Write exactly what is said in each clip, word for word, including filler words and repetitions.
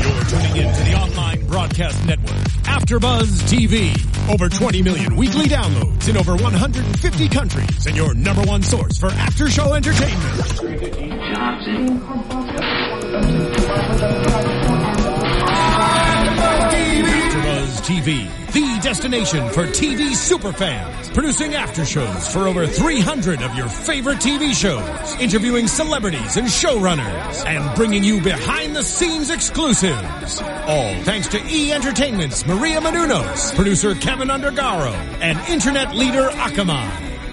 You're tuning in to the online broadcast network, AfterBuzz T V. Over twenty million weekly downloads in over one hundred fifty countries, and your number one source for after-show entertainment. AfterBuzz T V, the destination for T V superfans, producing aftershows for over three hundred of your favorite T V shows, interviewing celebrities and showrunners, and bringing you behind-the-scenes exclusives. All thanks to E! Entertainment's Maria Menounos, producer Kevin Undergaro, and internet leader Akamai.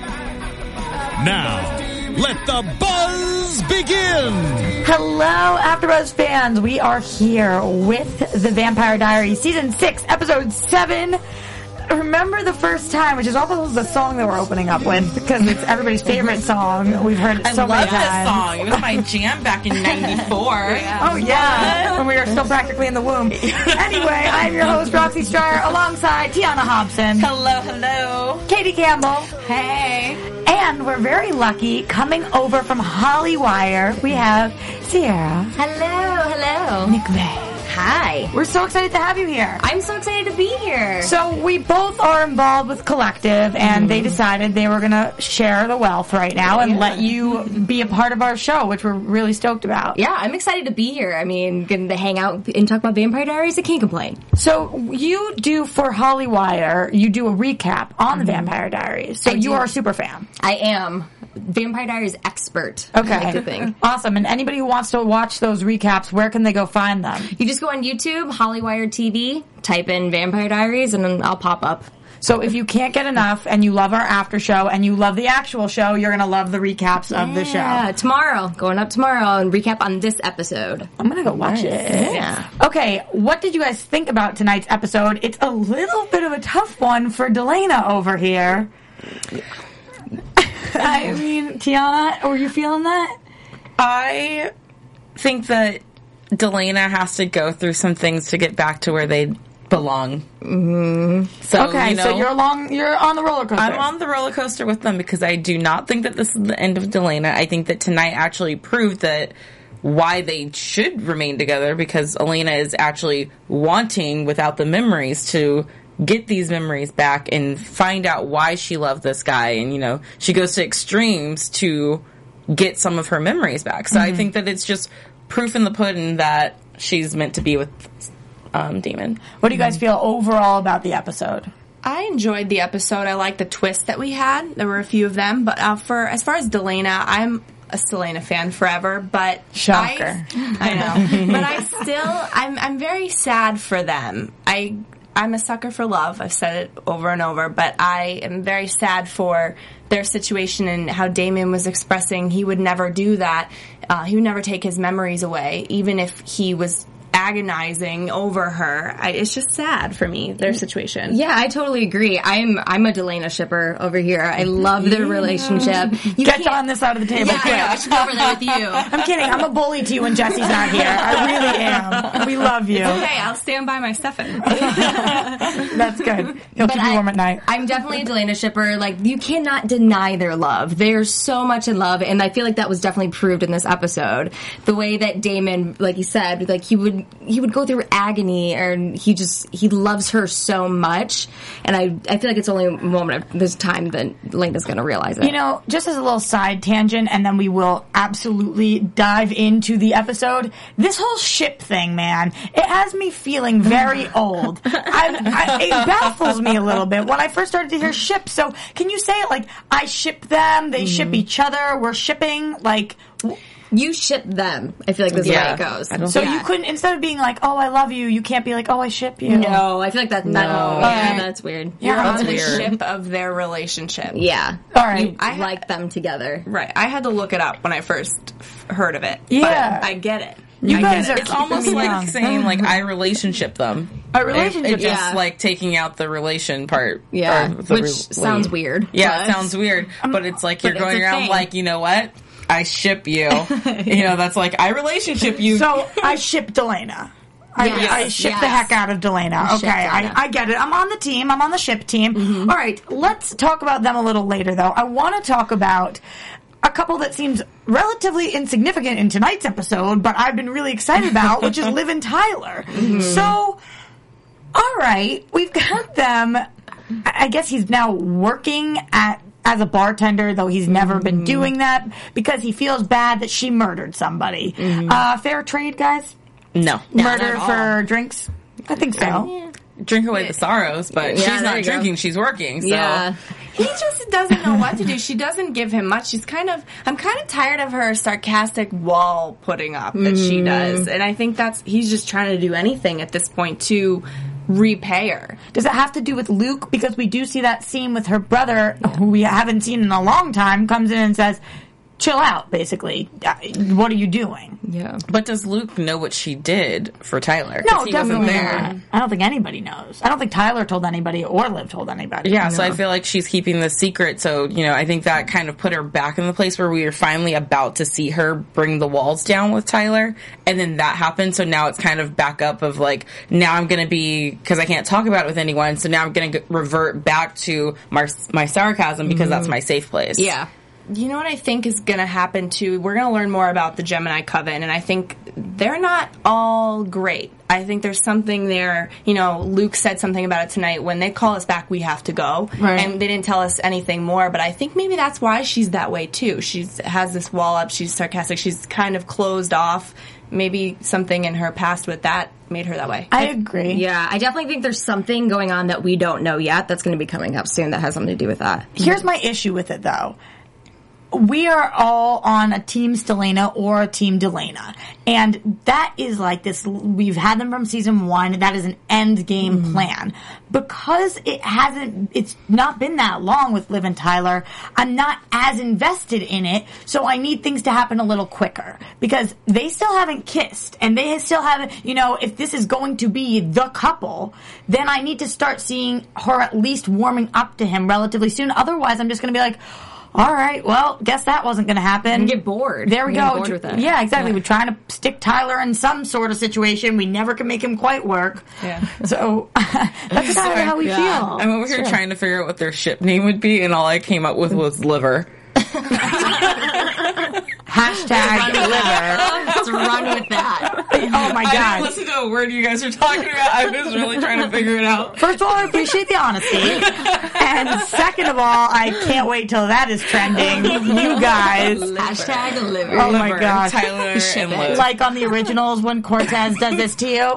Now, let the buzz begin! Hello, AfterBuzz fans. We are here with The Vampire Diaries, Season six, Episode seven. Remember the first time, which is almost the song that we're opening up with, because it's everybody's favorite song. We've heard it so many times. I love this song. It was my jam back in ninety-four. Yeah. Oh, yeah. When we were still practically in the womb. Anyway, I'm your host, Roxy Starr, alongside Tiana Hobson. Hello, hello. Katie Campbell. Hey. And we're very lucky, coming over from Hollywire, we have Sierra. Hello, hello. Nick May. Hi. We're so excited to have you here. I'm so excited to be here. So we both are involved with Collective, and mm. they decided they were going to share the wealth right now and yeah. let you be a part of our show, which we're really stoked about. Yeah, I'm excited to be here. I mean, getting to hang out and talk about Vampire Diaries, I can't complain. So you do, for Hollywire, you do a recap on mm. the Vampire Diaries. So I you do. are a super fan. I am. Vampire Diaries expert. Okay. I like to think. Awesome. And anybody who wants to watch those recaps, where can they go find them? You just go on YouTube, Hollywire T V, type in Vampire Diaries, and then I'll pop up. So if you can't get enough and you love our after show and you love the actual show, you're going to love the recaps yeah. of the show. Yeah, tomorrow. Going up tomorrow and recap on this episode. I'm going to go watch nice. it. Yeah. Okay, what did you guys think about tonight's episode? It's a little bit of a tough one for Delana over here. I mean, Tiana, were you feeling that? I think that Delana has to go through some things to get back to where they belong. Mm-hmm. So, okay, you know, so you're along, you're on the roller coaster. I'm on the roller coaster with them because I do not think that this is the end of Delana. I think that tonight actually proved that why they should remain together, because Elena is actually wanting, without the memories, to get these memories back and find out why she loved this guy. And, you know, she goes to extremes to get some of her memories back. So mm-hmm. I think that it's just proof in the pudding that she's meant to be with um, Damon. What do you guys feel overall about the episode? I enjoyed the episode. I liked the twists that we had. There were a few of them. But uh, for as far as Delana, I'm a Selena fan forever, but shocker. I, I know. But I still, I'm, I'm very sad for them. I, I'm a sucker for love. I've said it over and over, but I am very sad for their situation and how Damon was expressing he would never do that. Uh, he would never take his memories away, even if he was agonizing over her. I, it's just sad for me, their situation. Yeah, I totally agree. I'm I'm a Delana shipper over here. I love their relationship. You Get on this side of the table. Yeah, I know. I should go over there with you. I'm kidding. I'm a bully to you when Jesse's not here. I really am. We love you. Okay, I'll stand by my Stefan. That's good. He'll but keep you I, warm at night. I'm definitely a Delana shipper. Like, you cannot deny their love. They're so much in love, and I feel like that was definitely proved in this episode. The way that Damon, like you said, like he would he would go through agony, and he just he loves her so much, and I I feel like it's only a moment of this time that Lena's going to realize it. You know, just as a little side tangent, and then we will absolutely dive into the episode. This whole ship thing, man, it has me feeling very old. I, I, it baffles me a little bit when I first started to hear ship. So can you say it like I ship them, they mm. ship each other, we're shipping like. W- You ship them. I feel like this yeah. is the way it goes. So yeah. you couldn't, instead of being like, oh, I love you, you can't be like, oh, I ship you. No, I feel like that, no. that oh, yeah, right. that's weird. You're yeah, on the weird. ship of their relationship. Yeah. All right. You I like them together. Right. I had to look it up when I first f- heard of it. Yeah. But I get it. You I guys get are it. It's almost like young. saying, like, I relationship them. A relationship, it, it just, yeah. like, taking out the relation part. Yeah. Or the Which re- sounds weird. Yeah, it sounds weird. Um, but it's like you're but going it's a around thing. like, you know what? I ship you. You know, that's like, I relationship you. So I ship Delana. I, Yes, I ship yes. the heck out of Delana. You Okay, ship I, Delana. I get it. I'm on the team. I'm on the ship team. Mm-hmm. All right, let's talk about them a little later, though. I want to talk about a couple that seems relatively insignificant in tonight's episode, but I've been really excited about, which is Liv and Tyler. Mm-hmm. So, all right, we've got them. I guess he's now working at as a bartender, though he's never mm-hmm. been doing that because he feels bad that she murdered somebody. Mm-hmm. Uh, fair trade, guys? No. Murder for drinks? I think so. Yeah. Drink away the sorrows, but yeah, she's not drinking, go. she's working, so. Yeah. He just doesn't know what to do. She doesn't give him much. She's kind of, I'm kind of tired of her sarcastic wall putting up that mm. she does. And I think that's, he's just trying to do anything at this point to repay her. Does it have to do with Luke? Because we do see that scene with her brother, yeah. who we haven't seen in a long time, comes in and says, chill out, basically. Uh, what are you doing? Yeah. But does Luke know what she did for Tyler? No, he definitely wasn't there. not. I don't think anybody knows. I don't think Tyler told anybody or Liv told anybody. Yeah, so I feel like she's keeping the secret. So, you know, I think that kind of put her back in the place where we were finally about to see her bring the walls down with Tyler. And then that happened. So now it's kind of back up of like, now I'm going to be, because I can't talk about it with anyone. So now I'm going to revert back to my, my sarcasm because mm-hmm. that's my safe place. Yeah. You know what I think is going to happen, too? We're going to learn more about the Gemini Coven, and I think they're not all great. I think there's something there. You know, Luke said something about it tonight. When they call us back, we have to go. Right. And they didn't tell us anything more, but I think maybe that's why she's that way, too. She has this wall up. She's sarcastic. She's kind of closed off. Maybe something in her past with that made her that way. I agree. Yeah, I definitely think there's something going on that we don't know yet that's going to be coming up soon that has something to do with that. Here's my issue with it, though. We are all on a Team Stelena or a Team Delena. And that is like this, we've had them from season one, that is an end game mm. plan. Because it hasn't, it's not been that long with Liv and Tyler, I'm not as invested in it, so I need things to happen a little quicker. Because they still haven't kissed, and they still haven't, you know, if this is going to be the couple, then I need to start seeing her at least warming up to him relatively soon. Otherwise, I'm just going to be like, all right, well, guess that wasn't going to happen. And get bored. There we get go. Bored with it. Yeah, exactly. Yeah. We're trying to stick Tyler in some sort of situation. We never can make him quite work. Yeah. So that's kind of how we yeah. feel. I'm over here sure. trying to figure out what their ship name would be, and all I came up with was liver. Hashtag liver. Let's run with that. Oh my god! I didn't listen to a word you guys were talking about. I was really trying to figure it out. First of all, I appreciate the honesty, and second of all, I can't wait till that is trending. You guys, hashtag liver. Oh my god, Tyler and Liv. Like on the originals when Cortez does this to you.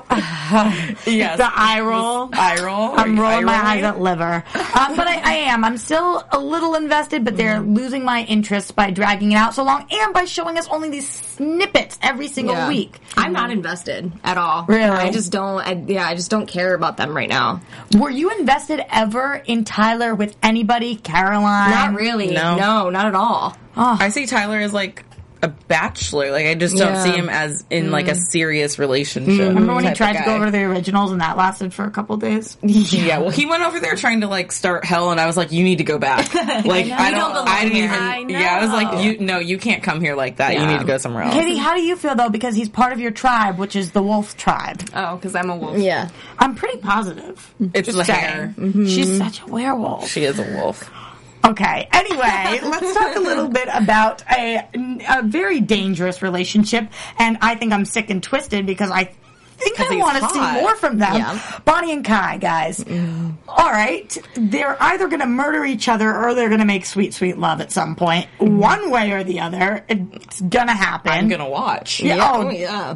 Yes, the eye roll. Eye roll. I'm rolling my eyes at liver, um, but I, I am. I'm still a little invested, but they're mm. losing my interest by dragging it out so long, and by showing us only these snippets every single yeah. week. I'm not invested at all. Really? I just don't, I, yeah, I just don't care about them right now. Were you invested ever in Tyler with anybody? Caroline? Not really. No, no not at all. Oh. I see Tyler as like a bachelor. Like, I just don't yeah. see him as in mm. like a serious relationship. Mm. Remember when he tried to go over to the originals and that lasted for a couple days? Yeah. yeah, well, he went over there trying to like start hell, and I was like, you need to go back. Like, I, I don't, don't I didn't even, I yeah, I was like, you, no, you can't come here like that. Yeah. You need to go somewhere else. Katie, how do you feel though? Because he's part of your tribe, which is the wolf tribe. Oh, because I'm a wolf. Yeah. I'm pretty positive. It's the hair. Mm-hmm. She's such a werewolf. She is a wolf. Okay, anyway, let's talk a little bit about a, a very dangerous relationship, and I think I'm sick and twisted because I think I want to see more from them. Yeah. Bonnie and Kai, guys. Mm. All right, they're either going to murder each other or they're going to make sweet, sweet love at some point. Mm. One way or the other, it's going to happen. I'm going to watch. Yeah, yeah. Oh, yeah.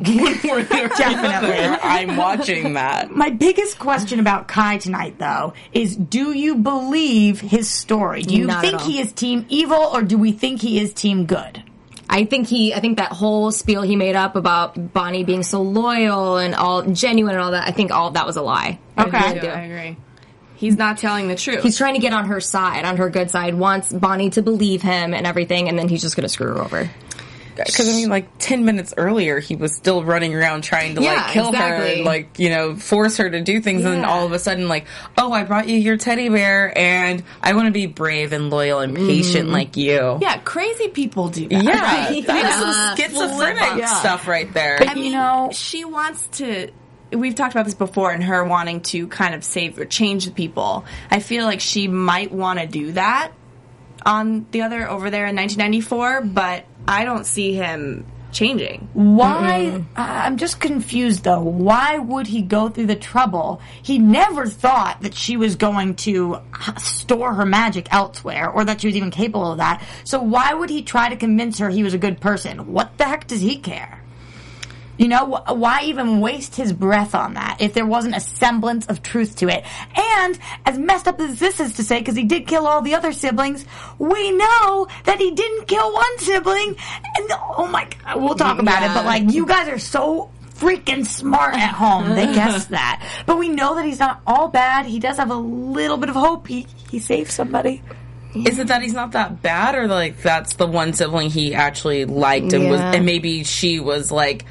Definitely. I'm watching that. My biggest question about Kai tonight, though, is do you believe his story? Do you Not think he is team evil or do we think he is team good? I think he, I think that whole spiel he made up about Bonnie being so loyal and all genuine and all that, I think all of that was a lie. Okay. I, do, I agree. He's not telling the truth. He's trying to get on her side, on her good side, wants Bonnie to believe him and everything, and then he's just going to screw her over. Because, I mean, like, ten minutes earlier, he was still running around trying to, yeah, like, kill exactly. her and, like, you know, force her to do things. Yeah. And then all of a sudden, like, oh, I brought you your teddy bear, and I want to be brave and loyal and patient mm. like you. Yeah, crazy people do that. Yeah, right? that is some schizophrenic yeah. stuff right there. But, I mean, you know, she wants to... We've talked about this before, and her wanting to kind of save or change the people. I feel like she might want to do that. on the other over there in nineteen ninety-four, but I don't see him changing. Why? Mm-hmm. I'm just confused, though. Why would he go through the trouble? He never thought that she was going to store her magic elsewhere, or that she was even capable of that. So why would he try to convince her he was a good person? What the heck does he care? You know, why even waste his breath on that if there wasn't a semblance of truth to it? And, as messed up as this is to say, because he did kill all the other siblings, we know that he didn't kill one sibling. And, oh my God, we'll talk about yeah. it, but, like, you guys are so freaking smart at home. They guessed that. But we know that he's not all bad. He does have a little bit of hope. He, he saved somebody. Is it that he's not that bad, or, like, that's the one sibling he actually liked and yeah. was, and maybe she was, like,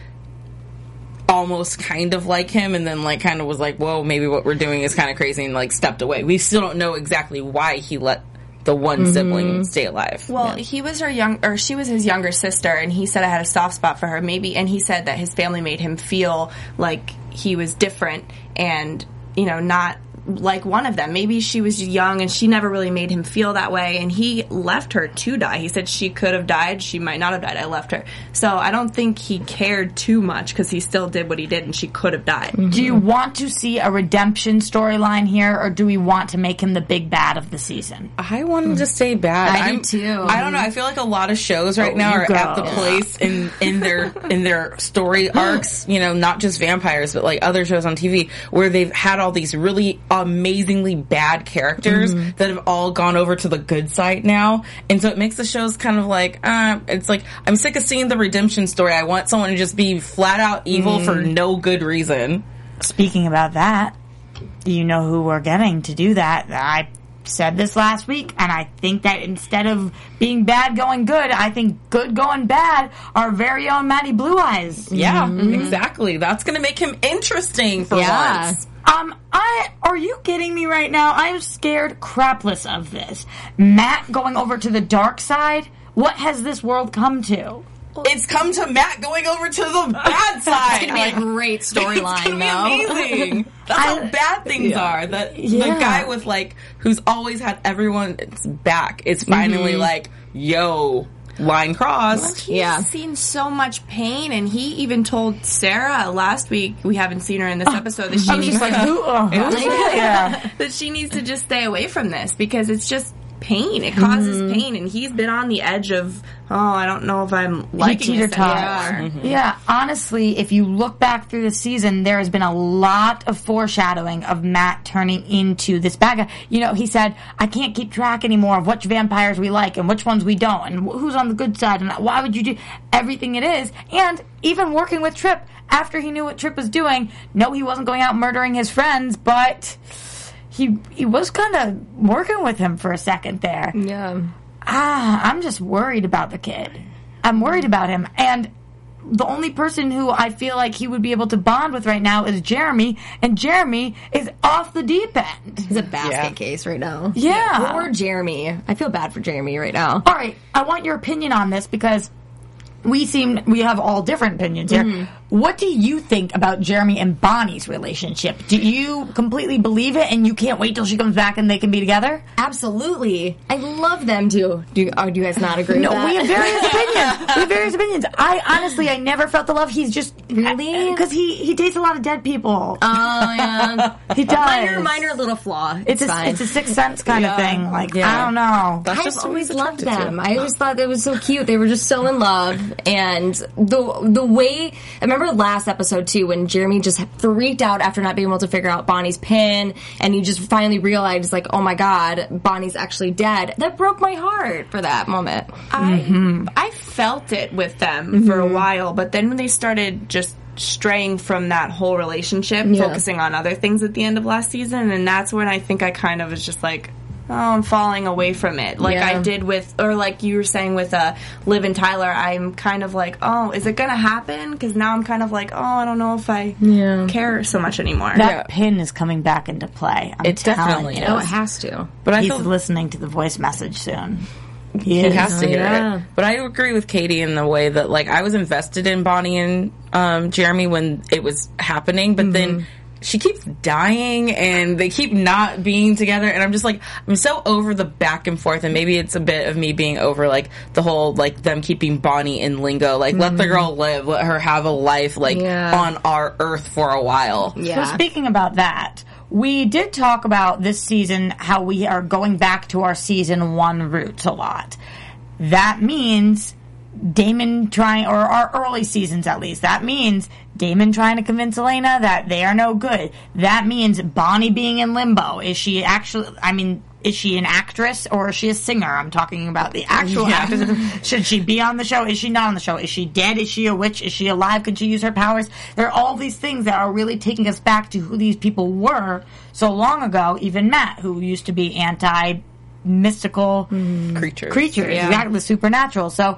almost kind of like him, and then like kind of was like, whoa, maybe what we're doing is kind of crazy, and like stepped away. We still don't know exactly why he let the one mm-hmm. sibling stay alive. Well, yeah. he was her young, or she was his younger sister, and he said I had a soft spot for her. Maybe, and he said that his family made him feel like he was different, and you know, not like one of them. Maybe she was young and she never really made him feel that way, and he left her to die. He said she could have died, she might not have died, I left her. So I don't think he cared too much, because he still did what he did and she could have died. Mm-hmm. Do you want to see a redemption storyline here, or do we want to make him the big bad of the season? I want him to stay bad. I I'm, do too. I don't know. I feel like a lot of shows right oh, now are go. at the place in, in their in their story arcs, you know, not just vampires, but like other shows on T V, where they've had all these really amazingly bad characters mm-hmm. that have all gone over to the good side now, and so it makes the shows kind of like uh, it's like I'm sick of seeing the redemption story. I want someone to just be flat out evil mm. for no good reason. Speaking about that, you know who we're getting to do that. I said this last week, and I think that instead of being bad going good, I think good going bad, our very own Maddie Blue Eyes. Yeah, mm-hmm. exactly. That's going to make him interesting for yeah. once. Um, I, are you kidding me right now? I'm scared crapless of this. Matt going over to the dark side? What has this world come to? It's come to Matt going over to the bad side. It's going to be like, a great storyline, though. Amazing. That's I, how bad things yeah. are. That yeah. the guy with like who's always had everyone's back is finally mm-hmm. like, yo, line crossed. Well, he's yeah. seen so much pain, and he even told Sarah last week, we haven't seen her in this episode, that she needs like, to, who, uh, yeah. yeah. that she needs to just stay away from this, because it's just pain. It causes mm-hmm. pain, and he's been on the edge of, oh, I don't know if I'm liking this anymore. Mm-hmm. Yeah, honestly, if you look back through the season, there has been a lot of foreshadowing of Matt turning into this bad guy. You know, he said, I can't keep track anymore of which vampires we like and which ones we don't, and who's on the good side, and why would you do everything it is. And even working with Tripp, after he knew what Tripp was doing, no, he wasn't going out murdering his friends, but he he was kind of working with him for a second there. Yeah. Ah, I'm just worried about the kid. I'm worried about him. And the only person who I feel like he would be able to bond with right now is Jeremy, and Jeremy is off the deep end. He's a basket yeah. case right now. Yeah. Poor Jeremy. I feel bad for Jeremy right now. All right, I want your opinion on this, because we seem we have all different opinions here. Mm-hmm. What do you think about Jeremy and Bonnie's relationship? Do you completely believe it, and you can't wait till she comes back and they can be together? Absolutely. I love them too. Do you, oh, do you guys not agree no, with that? we have various opinions. We have various opinions. I honestly, I never felt the love. He's just really because he he dates a lot of dead people. Oh yeah, he does. Minor, minor little flaw. It's, it's a fine. It's a sixth sense kind yeah. of thing. Like yeah. I don't know. That's I just always loved them. I always thought it was so cute. They were just so in love, and the the way I remember last episode too, when Jeremy just freaked out after not being able to figure out Bonnie's pin, and he just finally realized, like, oh my god, Bonnie's actually dead. That broke my heart for that moment. I mm-hmm. I felt it with them mm-hmm. for a while, but then when they started just straying from that whole relationship, yeah. focusing on other things at the end of last season, and that's when I think I kind of was just like, oh, I'm falling away from it. Like yeah. I did with, or like you were saying with uh, Liv and Tyler, I'm kind of like, oh, is it going to happen? Because now I'm kind of like, oh, I don't know if I yeah. care so much anymore. That yeah. pin is coming back into play. I'm it definitely you. is. Oh, it has to. But I He's feel listening to the voice message soon. He, he has to hear yeah. it. But I agree with Katie in the way that, like, I was invested in Bonnie and um, Jeremy when it was happening, but mm-hmm. then she keeps dying and they keep not being together, and I'm just like, I'm so over the back and forth, and maybe it's a bit of me being over like the whole like them keeping Bonnie in limbo, like mm-hmm. let the girl live, let her have a life like yeah. on our earth for a while. Yeah. So speaking about that, we did talk about this season how we are going back to our season one roots a lot. That means Damon trying, or our early seasons at least, that means Damon trying to convince Elena that they are no good. That means Bonnie being in limbo. Is she actually, I mean, is she an actress or is she a singer? I'm talking about the actual yeah. actress. Should she be on the show? Is she not on the show? Is she dead? Is she a witch? Is she alive? Could she use her powers? There are all these things that are really taking us back to who these people were so long ago. Even Matt, who used to be anti mystical mm. creatures, creatures, yeah. exactly, the supernatural. So,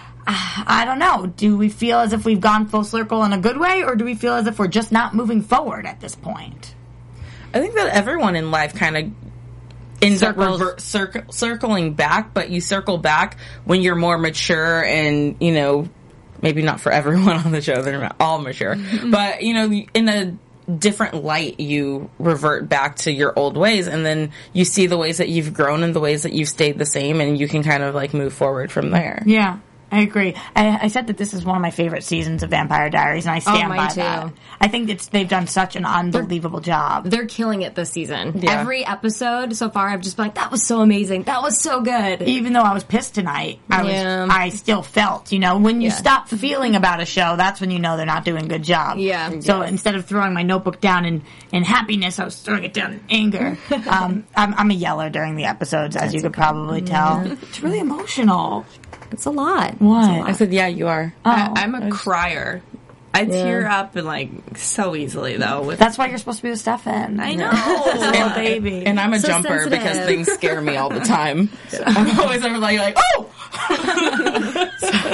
I don't know. Do we feel as if we've gone full circle in a good way, or do we feel as if we're just not moving forward at this point? I think that everyone in life kind of ends Circles. up rever- circ- circling back, but you circle back when you're more mature and, you know, maybe not for everyone on the show, they're not all mature, but, you know, in a different light, you revert back to your old ways, and then you see the ways that you've grown and the ways that you've stayed the same, and you can kind of, like, move forward from there. Yeah. I agree. I, I said that this is one of my favorite seasons of Vampire Diaries, and I stand oh, by too. that. I think it's they've done such an unbelievable they're, job. They're killing it this season. Yeah. Every episode so far, I've just been like, that was so amazing. That was so good. Even though I was pissed tonight, I yeah. was. I still felt, you know, when you yeah. stop feeling about a show, that's when you know they're not doing a good job. Yeah. So yes. instead of throwing my notebook down in, in happiness, I was throwing it down in anger. um, I'm, I'm a yeller during the episodes, as that's you could okay. probably tell. Yeah. It's really emotional. It's a lot. What? A lot. I said, yeah, you are. Oh. I, I'm a crier. I Yeah. tear up and like so easily though. With That's why you're supposed to be with Stefan. I know, little baby. And I'm a So jumper sensitive. because things scare me all the time. So I'm always over like, like oh!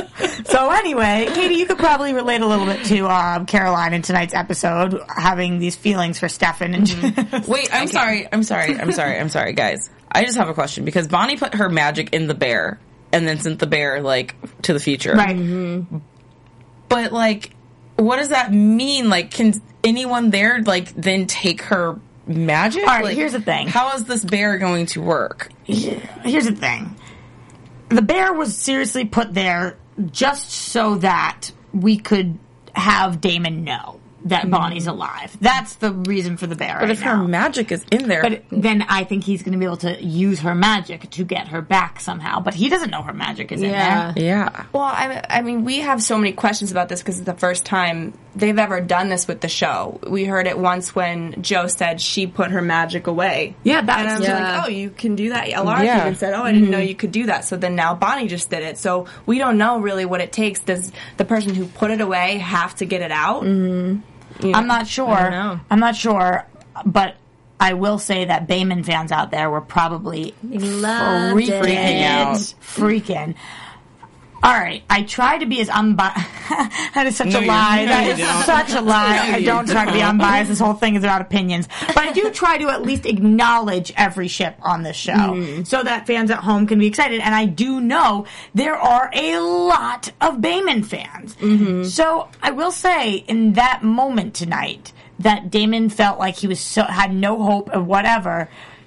So anyway, Katie, you could probably relate a little bit to um, Caroline in tonight's episode, having these feelings for Stefan. And mm-hmm. Wait, I'm sorry, I'm sorry, I'm sorry, I'm sorry, guys. I just have a question because Bonnie put her magic in the bear and then sent the bear like to the future. Right. Mm-hmm. But like, what does that mean? Like, can anyone there like then take her magic? All right, like, here's the thing. How is this bear going to work? Here's the thing. The bear was seriously put there just so that we could have Damon know that mm-hmm. Bonnie's alive. That's the reason for the bear But right if now. her magic is in there... But then I think he's going to be able to use her magic to get her back somehow. But he doesn't know her magic is Yeah. in there. Yeah. Well, I, I mean, we have so many questions about this because it's the first time they've ever done this with the show. We heard it once when Joe said she put her magic away. Yeah, that and I was was yeah. like, oh, you can do that. Alara Yeah. even said, oh, I didn't know you could do that. So then now Bonnie just did it. So we don't know really what it takes. Does the person who put it away have to get it out? Mm-hmm. You know, I'm not sure. I don't know. I'm not sure, but I will say that Bayman fans out there were probably Loved freaking it. out. Freaking. All right, I try to be as unbiased. That is such No, a you- lie. no, That you is don't. such a lie. No, I you don't try to be don't. unbiased. This whole thing is about opinions. But I do try to at least acknowledge every ship on this show Mm. so that fans at home can be excited. And I do know there are a lot of Bayman fans. Mm-hmm. So I will say in that moment tonight that Damon felt like he was so, had no hope of whatever,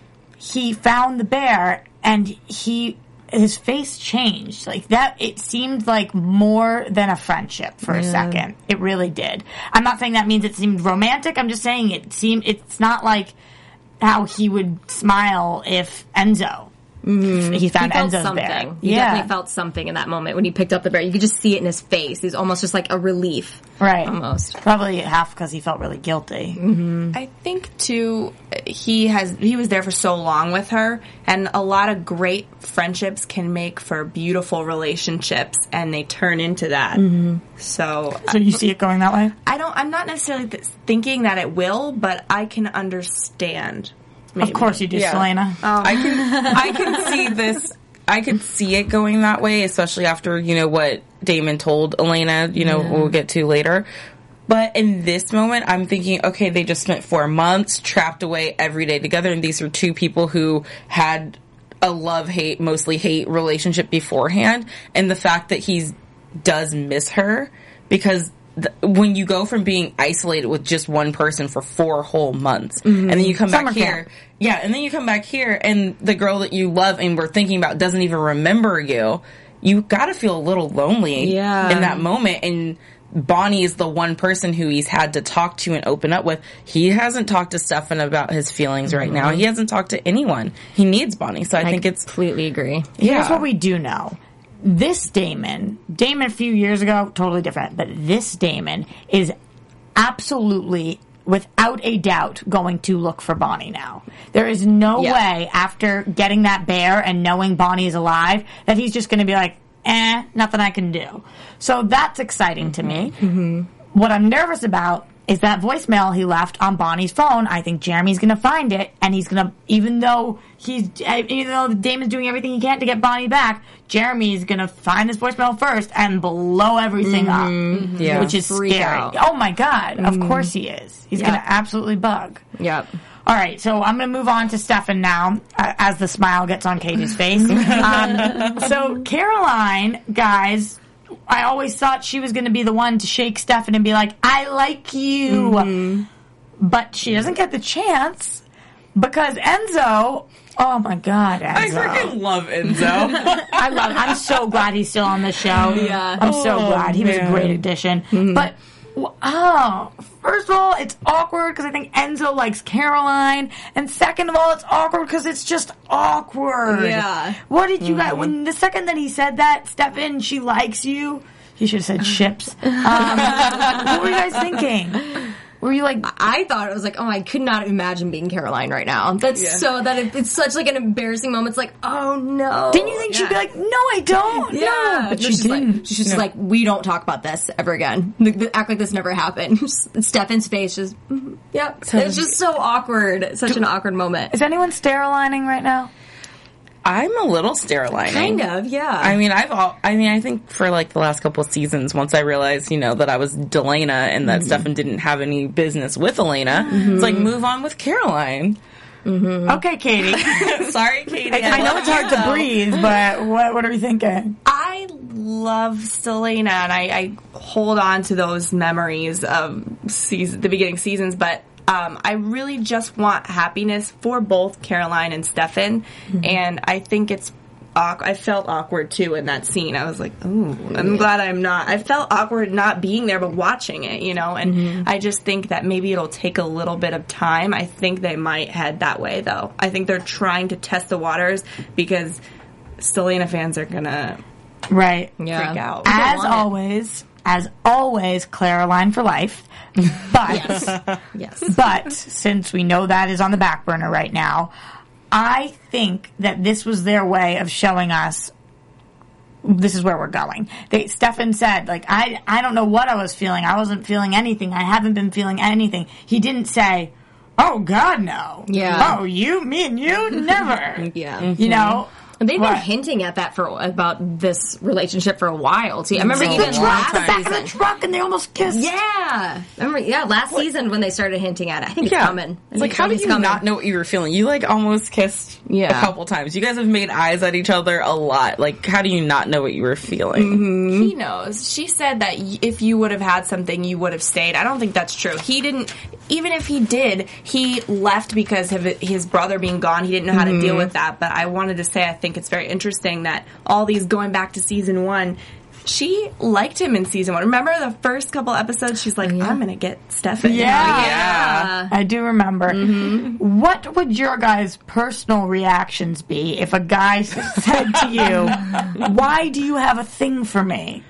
he found the bear and he... his face changed. Like that, it seemed like more than a friendship for a second. It really did. I'm not saying that means it seemed romantic. I'm just saying it seemed, it's not like how he would smile if Enzo, mm-hmm. he found he felt Enzo's something. bear. He yeah. definitely felt something in that moment when he picked up the bear. You could just see it in his face. He's almost just like a relief. Right. Almost. Probably half because he felt really guilty. Mm-hmm. I think too, he has he was there for so long with her, and a lot of great friendships can make for beautiful relationships, and they turn into that. Mm-hmm. So, So you see it going that way? I don't. I'm not necessarily th- thinking that it will, but I can understand. Maybe. Of course you do, Yeah. Selena. I can I can see this. I could see it going that way, especially after you know what Damon told Elena. You know, we'll get to later. But in this moment, I'm thinking, okay, they just spent four months trapped away every day together, and these are two people who had a love-hate, mostly hate relationship beforehand, and the fact that he does miss her because th- when you go from being isolated with just one person for four whole months, mm-hmm. and then you come Summer back here, camp. yeah, and then you come back here, and the girl that you love and were thinking about doesn't even remember you, you gotta feel a little lonely Yeah. in that moment, and Bonnie is the one person who he's had to talk to and open up with. He hasn't talked to Stefan about his feelings right now. He hasn't talked to anyone. He needs Bonnie, so I, I think it's... completely agree. Yeah. Here's what we do know. This Damon, Damon a few years ago, totally different, but this Damon is absolutely, without a doubt, going to look for Bonnie now. There is no Yeah. way, after getting that bear and knowing Bonnie is alive, that he's just going to be like, eh, nothing I can do. So that's exciting to me. Mm-hmm. What I'm nervous about is that voicemail he left on Bonnie's phone. I think Jeremy's going to find it, and he's going to, even though he's, even though Damon's doing everything he can to get Bonnie back, Jeremy's going to find this voicemail first and blow everything Mm-hmm. up, Yeah. which is Freak scary. out. Oh my God, of course he is. He's Yeah. going to absolutely bug. Yep. All right, so I'm going to move on to Stefan now, uh, as the smile gets on Katie's face. Um, so Caroline, guys, I always thought she was going to be the one to shake Stefan and be like, I like you. Mm-hmm. But she doesn't get the chance because Enzo, oh my God, I Enzo. freaking love Enzo. I love I'm so glad he's still on the show. Yeah. I'm so Oh, glad. He was a man. great addition. But, oh, first of all, it's awkward because I think Enzo likes Caroline. And second of all, it's awkward because it's just awkward. Yeah. What did you guys, when the second that he said that, Stefan, she likes you, he should have said ships. Um, what were you guys thinking? Were you like, I thought it was like, oh, I could not imagine being Caroline right now. That's so that it, it's such like an embarrassing moment. It's like, oh no. didn't you think she'd be like, no, I don't. Yeah, No, but No, she she's didn't. Like, she's just like, we don't talk about this ever again. Like, th- Act like this never happened. Stefan's face just, mm, yep. It's just so awkward. Such an awkward moment. Is anyone sterilising right now? I'm a little sterilising. Kind of, yeah. I mean, I've all, I mean, I think for like the last couple of seasons, once I realized, you know, that I was Delana and that mm-hmm. Stefan didn't have any business with Elena, mm-hmm. it's like, move on with Caroline. Mm-hmm. Okay, Katie. Sorry, Katie. I, I know it's hard to breathe, but what what are we thinking? I love Stelena, and I, I hold on to those memories of season, the beginning seasons, but um, I really just want happiness for both Caroline and Stefan, mm-hmm. and I think it's awkward. I felt awkward, too, in that scene. I was like, ooh, I'm glad I'm not. I felt awkward not being there, but watching it, you know, and mm-hmm. I just think that maybe it'll take a little bit of time. I think they might head that way, though. I think they're trying to test the waters because Stelena fans are going to right. Yeah. freak out. As always, as always, Caroline for life. But, yes. yes. But, since we know that is on the back burner right now, I think that this was their way of showing us this is where we're going. They, Stefan said, like, I, I don't know what I was feeling. I wasn't feeling anything. I haven't been feeling anything. He didn't say, oh, God, no. Yeah. Oh, you, me and you? Never. Yeah. You know? And they've What? been hinting at that for about this relationship for a while too. I remember So even The long truck, last the back of season. the truck, and they almost kissed. Yeah, I remember. Yeah, last season when they started hinting at it, I think it's Yeah. coming. It's like, how did you coming. not know what you were feeling? You, like, almost kissed Yeah. a couple times. You guys have made eyes at each other a lot. Like, how do you not know what you were feeling? Mm-hmm. He knows. She said that y- if you would have had something, you would have stayed. I don't think that's true. He didn't, even if he did, he left because of his brother being gone. He didn't know how to deal with that. But I wanted to say, I think it's very interesting that all these going back to season one, she liked him in season one. Remember the first couple episodes? She's like, I'm going to get Stefan. Yeah. Yeah. I do remember. What would your guys' personal reactions be if a guy said to you, why do you have a thing for me?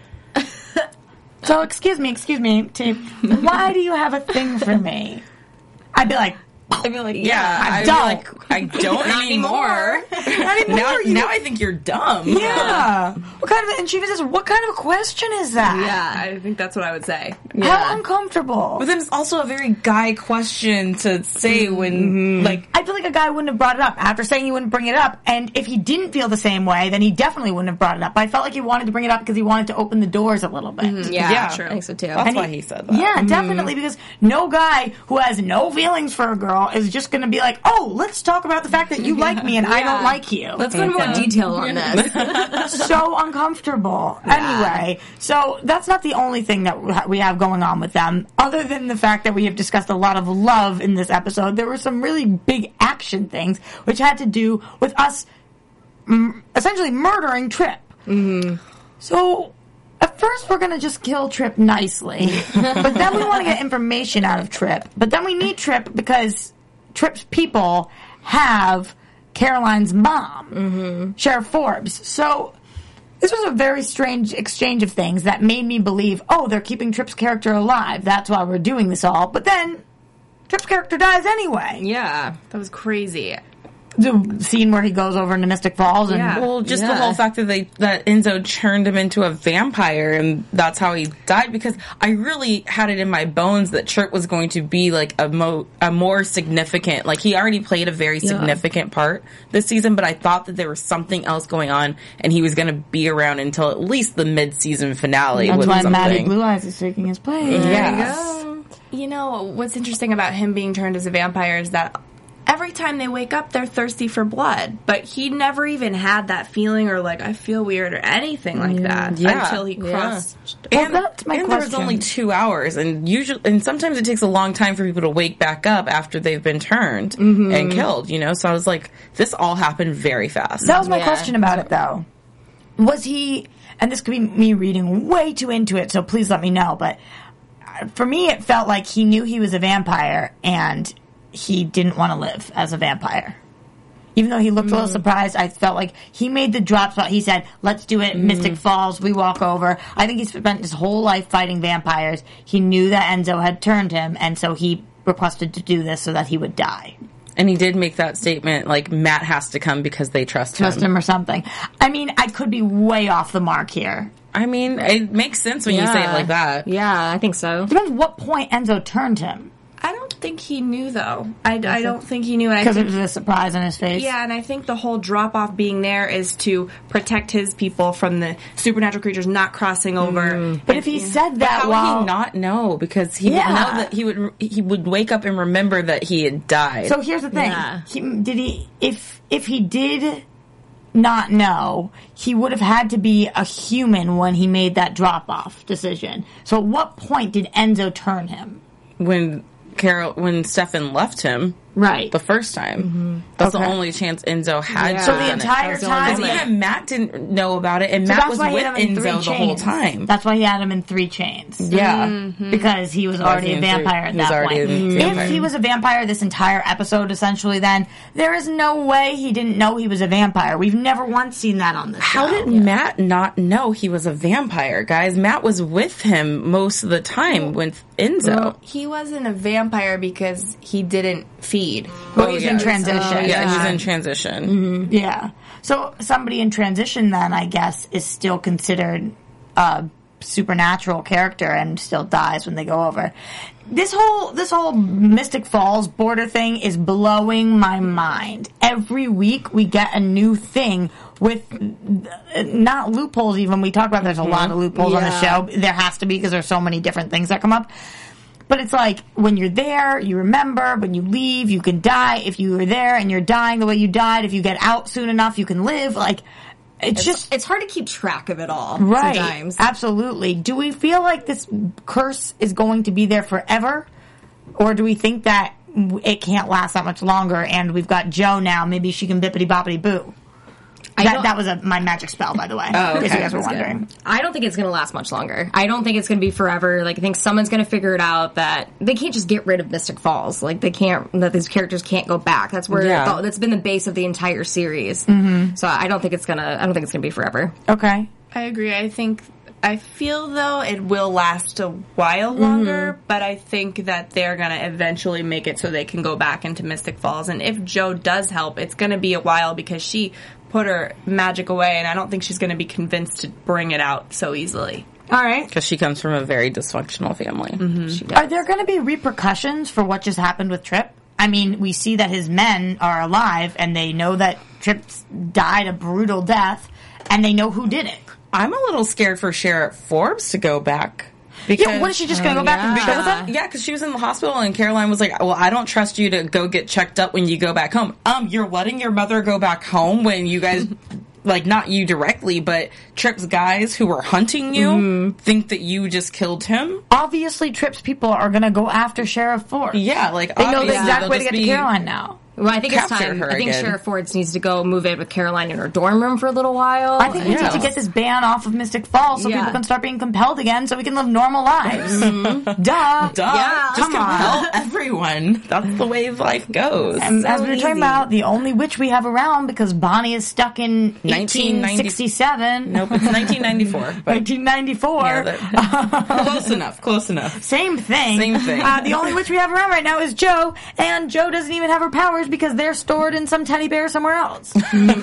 So, excuse me, excuse me, T. Why do you have a thing for me? I'd be like, I'd be like, yeah, Yeah, I I'd be don't. like, I don't anymore. not anymore. Now, you now I think you're dumb. yeah. What kind of, and she even says, what kind of a question is that? Yeah. I think that's what I would say. How uncomfortable. But then it's also a very guy question to say when, like, I feel like a guy wouldn't have brought it up after saying he wouldn't bring it up. And if he didn't feel the same way, then he definitely wouldn't have brought it up. But I felt like he wanted to bring it up because he wanted to open the doors a little bit. Yeah, Yeah. true. I think so too. that's And why he said that. Yeah, definitely, because no guy who has no feelings for a girl girl is just going to be like, oh, let's talk about the fact that you like me and I don't like you. Let's go into more detail on this. So uncomfortable. Anyway, so that's not the only thing that we have going on with them. Other than the fact that we have discussed a lot of love in this episode, there were some really big action things which had to do with us m- essentially murdering Trip. Mm-hmm. So at first we're going to just kill Trip nicely, but then we want to get information out of Trip. But then we need Trip because Trip's people have Caroline's mom, mm-hmm. Sheriff Forbes. So this was a very strange exchange of things that made me believe, oh, they're keeping Trip's character alive. That's why we're doing this all. But then Trip's character dies anyway. Yeah. That was crazy. The scene where he goes over into Mystic Falls and Yeah. Well, just Yeah. the whole fact that they that Enzo turned him into a vampire and that's how he died, because I really had it in my bones that Trip was going to be like a mo a more significant, like he already played a very significant part this season, but I thought that there was something else going on and he was going to be around until at least the mid-season finale. that's with why something. Maddie Blue Eyes is taking his place. Yeah. You know, what's interesting about him being turned as a vampire is that every time they wake up, they're thirsty for blood. But he never even had that feeling or, like, I feel weird or anything like that Yeah. until he Yeah. crossed. Well, And, that's my and there was question. only two hours, and usually, and sometimes it takes a long time for people to wake back up after they've been turned and killed. You know, so I was like, this all happened very fast. That was my Yeah. question about it, though. Was he, and this could be me reading way too into it, so please let me know, but for me, it felt like he knew he was a vampire, and he didn't want to live as a vampire. Even though he looked a little surprised, I felt like he made the drop spot. He said, let's do it, Mystic Falls, we walk over. I think he spent his whole life fighting vampires. He knew that Enzo had turned him, and so he requested to do this so that he would die. And he did make that statement, like, Matt has to come because they trust, Trust him. him or something. I mean, I could be way off the mark here. I mean, it makes sense when you say it like that. Yeah, I think so. Depends what point Enzo turned him. I don't think he knew, though. I, I don't think he knew. And I Because it think, was a surprise on his face. yeah, and I think the whole drop-off being there is to protect his people from the supernatural creatures not crossing over. But if he said that How while... would he not know? Because he Yeah. would know that he would he would wake up and remember that he had died. So here's the thing. Yeah. He, did he... If, if he did not know, he would have had to be a human when he made that drop-off decision. So at what point did Enzo turn him? when Carol, when Stefan left him Right. the first time, that's Okay. the only chance Enzo had. Yeah. to So the have done it. entire the only time... Because even Matt didn't know about it, and So Matt that's was why he with had him in three Enzo the whole chains. time. That's why he had him in three chains. Yeah. Because he was already he a in three- vampire at he was that already point. a If vampire. he was a vampire this entire episode, essentially, then there is no way he didn't know he was a vampire. We've never once seen that on this How show. did Matt not know he was a vampire, guys? Matt was with him most of the time with Enzo. Well, he wasn't a vampire because he didn't feed. Well, he was in yeah. transition. yeah, he was in transition. Yeah. So somebody in transition then, I guess, is still considered a supernatural character and still dies when they go over. This whole this whole Mystic Falls border thing is blowing my mind. Every week we get a new thing with uh, not loopholes even. We talk about there's a lot of loopholes on the Yeah. show. There has to be because there's so many different things that come up. But it's like, when you're there, you remember. When you leave, you can die. If you were there and you're dying the way you died, if you get out soon enough, you can live. Like, it's, just... It's hard to keep track of it all. Right. Sometimes. Absolutely. Do we feel like this curse is going to be there forever? Or do we think that it can't last that much longer and we've got Joe now, maybe she can bippity boppity boo? I That, don't- that was a, my magic spell, by the way. Oh, in case okay. you guys were That's good. wondering. I don't think it's going to last much longer. I don't think it's going to be forever. Like, I think someone's going to figure it out that they can't just get rid of Mystic Falls. Like, they can't, that these characters can't go back. That's where, Yeah. oh, that's been the base of the entire series. Mm-hmm. So I don't think it's going to, I don't think it's going to be forever. Okay. I agree. I think I feel though it will last a while longer, but I think that they're gonna eventually make it so they can go back into Mystic Falls. And if Joe does help, it's gonna be a while because she put her magic away, and I don't think she's gonna be convinced to bring it out so easily. All right. Because she comes from a very dysfunctional family. She does. Are there going to be repercussions for what just happened with Trip? I mean, we see that his men are alive, and they know that Trip died a brutal death, and they know who did it. I'm a little scared for Sheriff Forbes to go back. Because, Yeah, what is she just going to go back and chill with them? Yeah, because she was in the hospital and Caroline was like, well, I don't trust you to go get checked up when you go back home. Um, you're letting your mother go back home when you guys, like, not you directly, but Tripp's guys who were hunting you mm-hmm. think that you just killed him? Obviously, Tripp's people are going to go after Sheriff Ford. Yeah, like, they know the exact way to get to Caroline now. Well, I think it's time. I think again. Sheriff Ford needs to go move in with Caroline in her dorm room for a little while. I think we yeah. need to get this ban off of Mystic Falls so yeah. people can start being compelled again so we can live normal lives. Mm-hmm. Duh. Duh. Yeah. Just Come compel on. everyone. That's the way life goes. And so as we were easy. talking about, the only witch we have around because Bonnie is stuck in eighteen sixty-seven. Nope, it's nineteen ninety-four. nineteen ninety-four. Yeah, close enough, close enough. Same thing. Same thing. Uh, the only witch we have around right now is Jo, and Jo doesn't even have her powers because they're stored in some teddy bear somewhere else.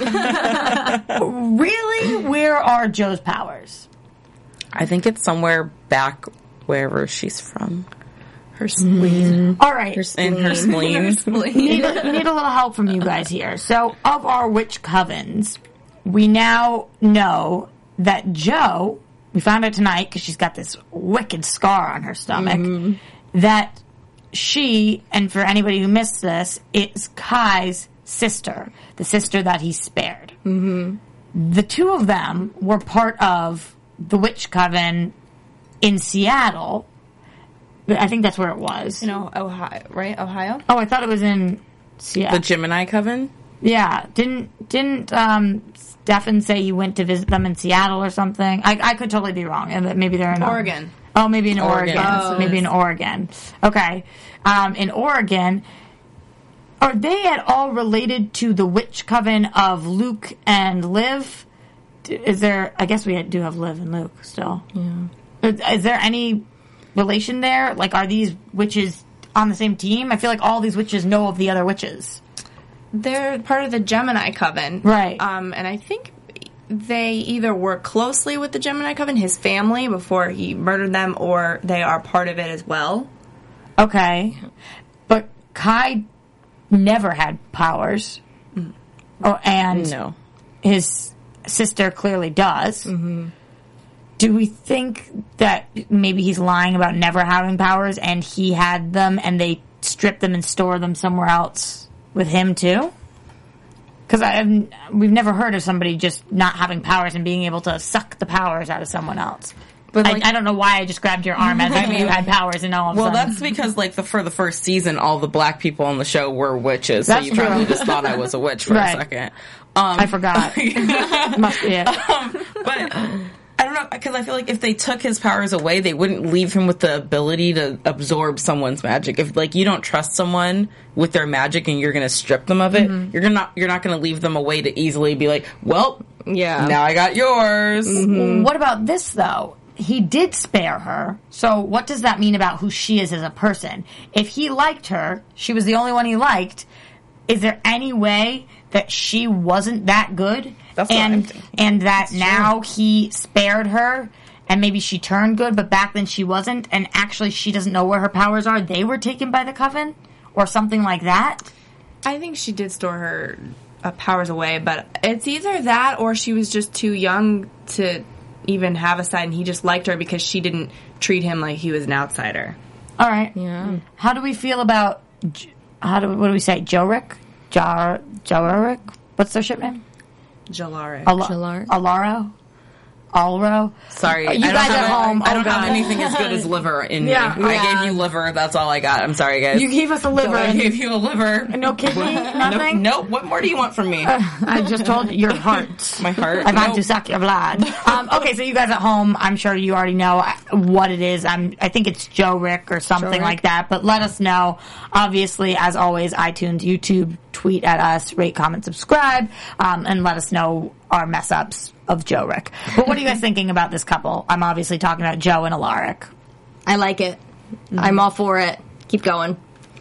Really? Where are Jo's powers? I think it's somewhere back wherever she's from. Her spleen. Mm. All right. Her spleen. In her spleen. her spleen. need, a, need a little help from you guys here. So, of our witch covens, we now know that Jo, we found out tonight because she's got this wicked scar on her stomach, mm. that she, and for anybody who missed this, it's Kai's sister, the sister that he spared. Mm-hmm. The two of them were part of the witch coven in Seattle. I think that's where it was. You know, Ohio, right? Ohio? Oh, I thought it was in Seattle. The Gemini coven? Yeah. Didn't didn't um, Stefan say he went to visit them in Seattle or something? I, I could totally be wrong. And maybe they're in Oregon. Oh, maybe in Oregon. Oregon. Oh, maybe in Oregon. Okay. Um, in Oregon, are they at all related to the witch coven of Luke and Liv? Is there, I guess we do have Liv and Luke still. Yeah. Is, is there any relation there? Like, are these witches on the same team? I feel like all these witches know of the other witches. They're part of the Gemini coven. Right. Um, and I think they either work closely with the Gemini coven, his family, before he murdered them, or they are part of it as well. Okay. But Kai never had powers. Mm. Oh, and no. his sister clearly does. Mm-hmm. Do we think that maybe he's lying about never having powers and he had them and they stripped them and stored them somewhere else with him too? Because we've never heard of somebody just not having powers and being able to suck the powers out of someone else. But like, I, I don't know why I just grabbed your arm as if you had powers and all of a Well, sudden. that's because, like, the, for the first season, all the black people on the show were witches, That's so you true. probably just thought I was a witch for Right. a second. Um, I forgot. Must be it. Um, but I don't know, because I feel like if they took his powers away, they wouldn't leave him with the ability to absorb someone's magic. If, like, you don't trust someone with their magic and you're going to strip them of it, mm-hmm. you're gonna you're not going to leave them away to easily be like, well, yeah, now I got yours. Mm-hmm. What about this, though? He did spare her, so what does that mean about who she is as a person? If he liked her, she was the only one he liked, is there any way that she wasn't that good? That's and, what I'm thinking. And that That's now true. he spared her, and maybe she turned good, but back then she wasn't, and actually she doesn't know where her powers are. They were taken by the coven? Or something like that? I think she did store her uh, powers away, but it's either that or she was just too young to even have a side, and he just liked her because she didn't treat him like he was an outsider. All right. Yeah. How do we feel about, how do what do we say, Jorik? Jar, Jorik? What's their ship name? Jalaric. Al- Jalaric. Alaro? Alro? Sorry, You I don't guys have at a- home, I oh don't have God. anything as good as liver in Yeah. me. I Yeah. gave you liver. That's all I got. I'm sorry, guys. You gave us a liver. I gave you a liver. No kidney? Nothing? Nope. Nope. What more do you want from me? I just told you your heart. My heart. I've had Nope. to suck your blood. Um, okay, so you guys at home, I'm sure you already know what it is. I'm, I think it's Joe Rick or something Joe Rick. like that. But let us know. Obviously, as always, iTunes, YouTube, tweet at us, rate, comment, subscribe, um, and let us know our mess ups of Joe Rick. But what are you guys thinking about this couple? I'm obviously talking about Joe and Alaric. I like it. Mm-hmm. I'm all for it. Keep going.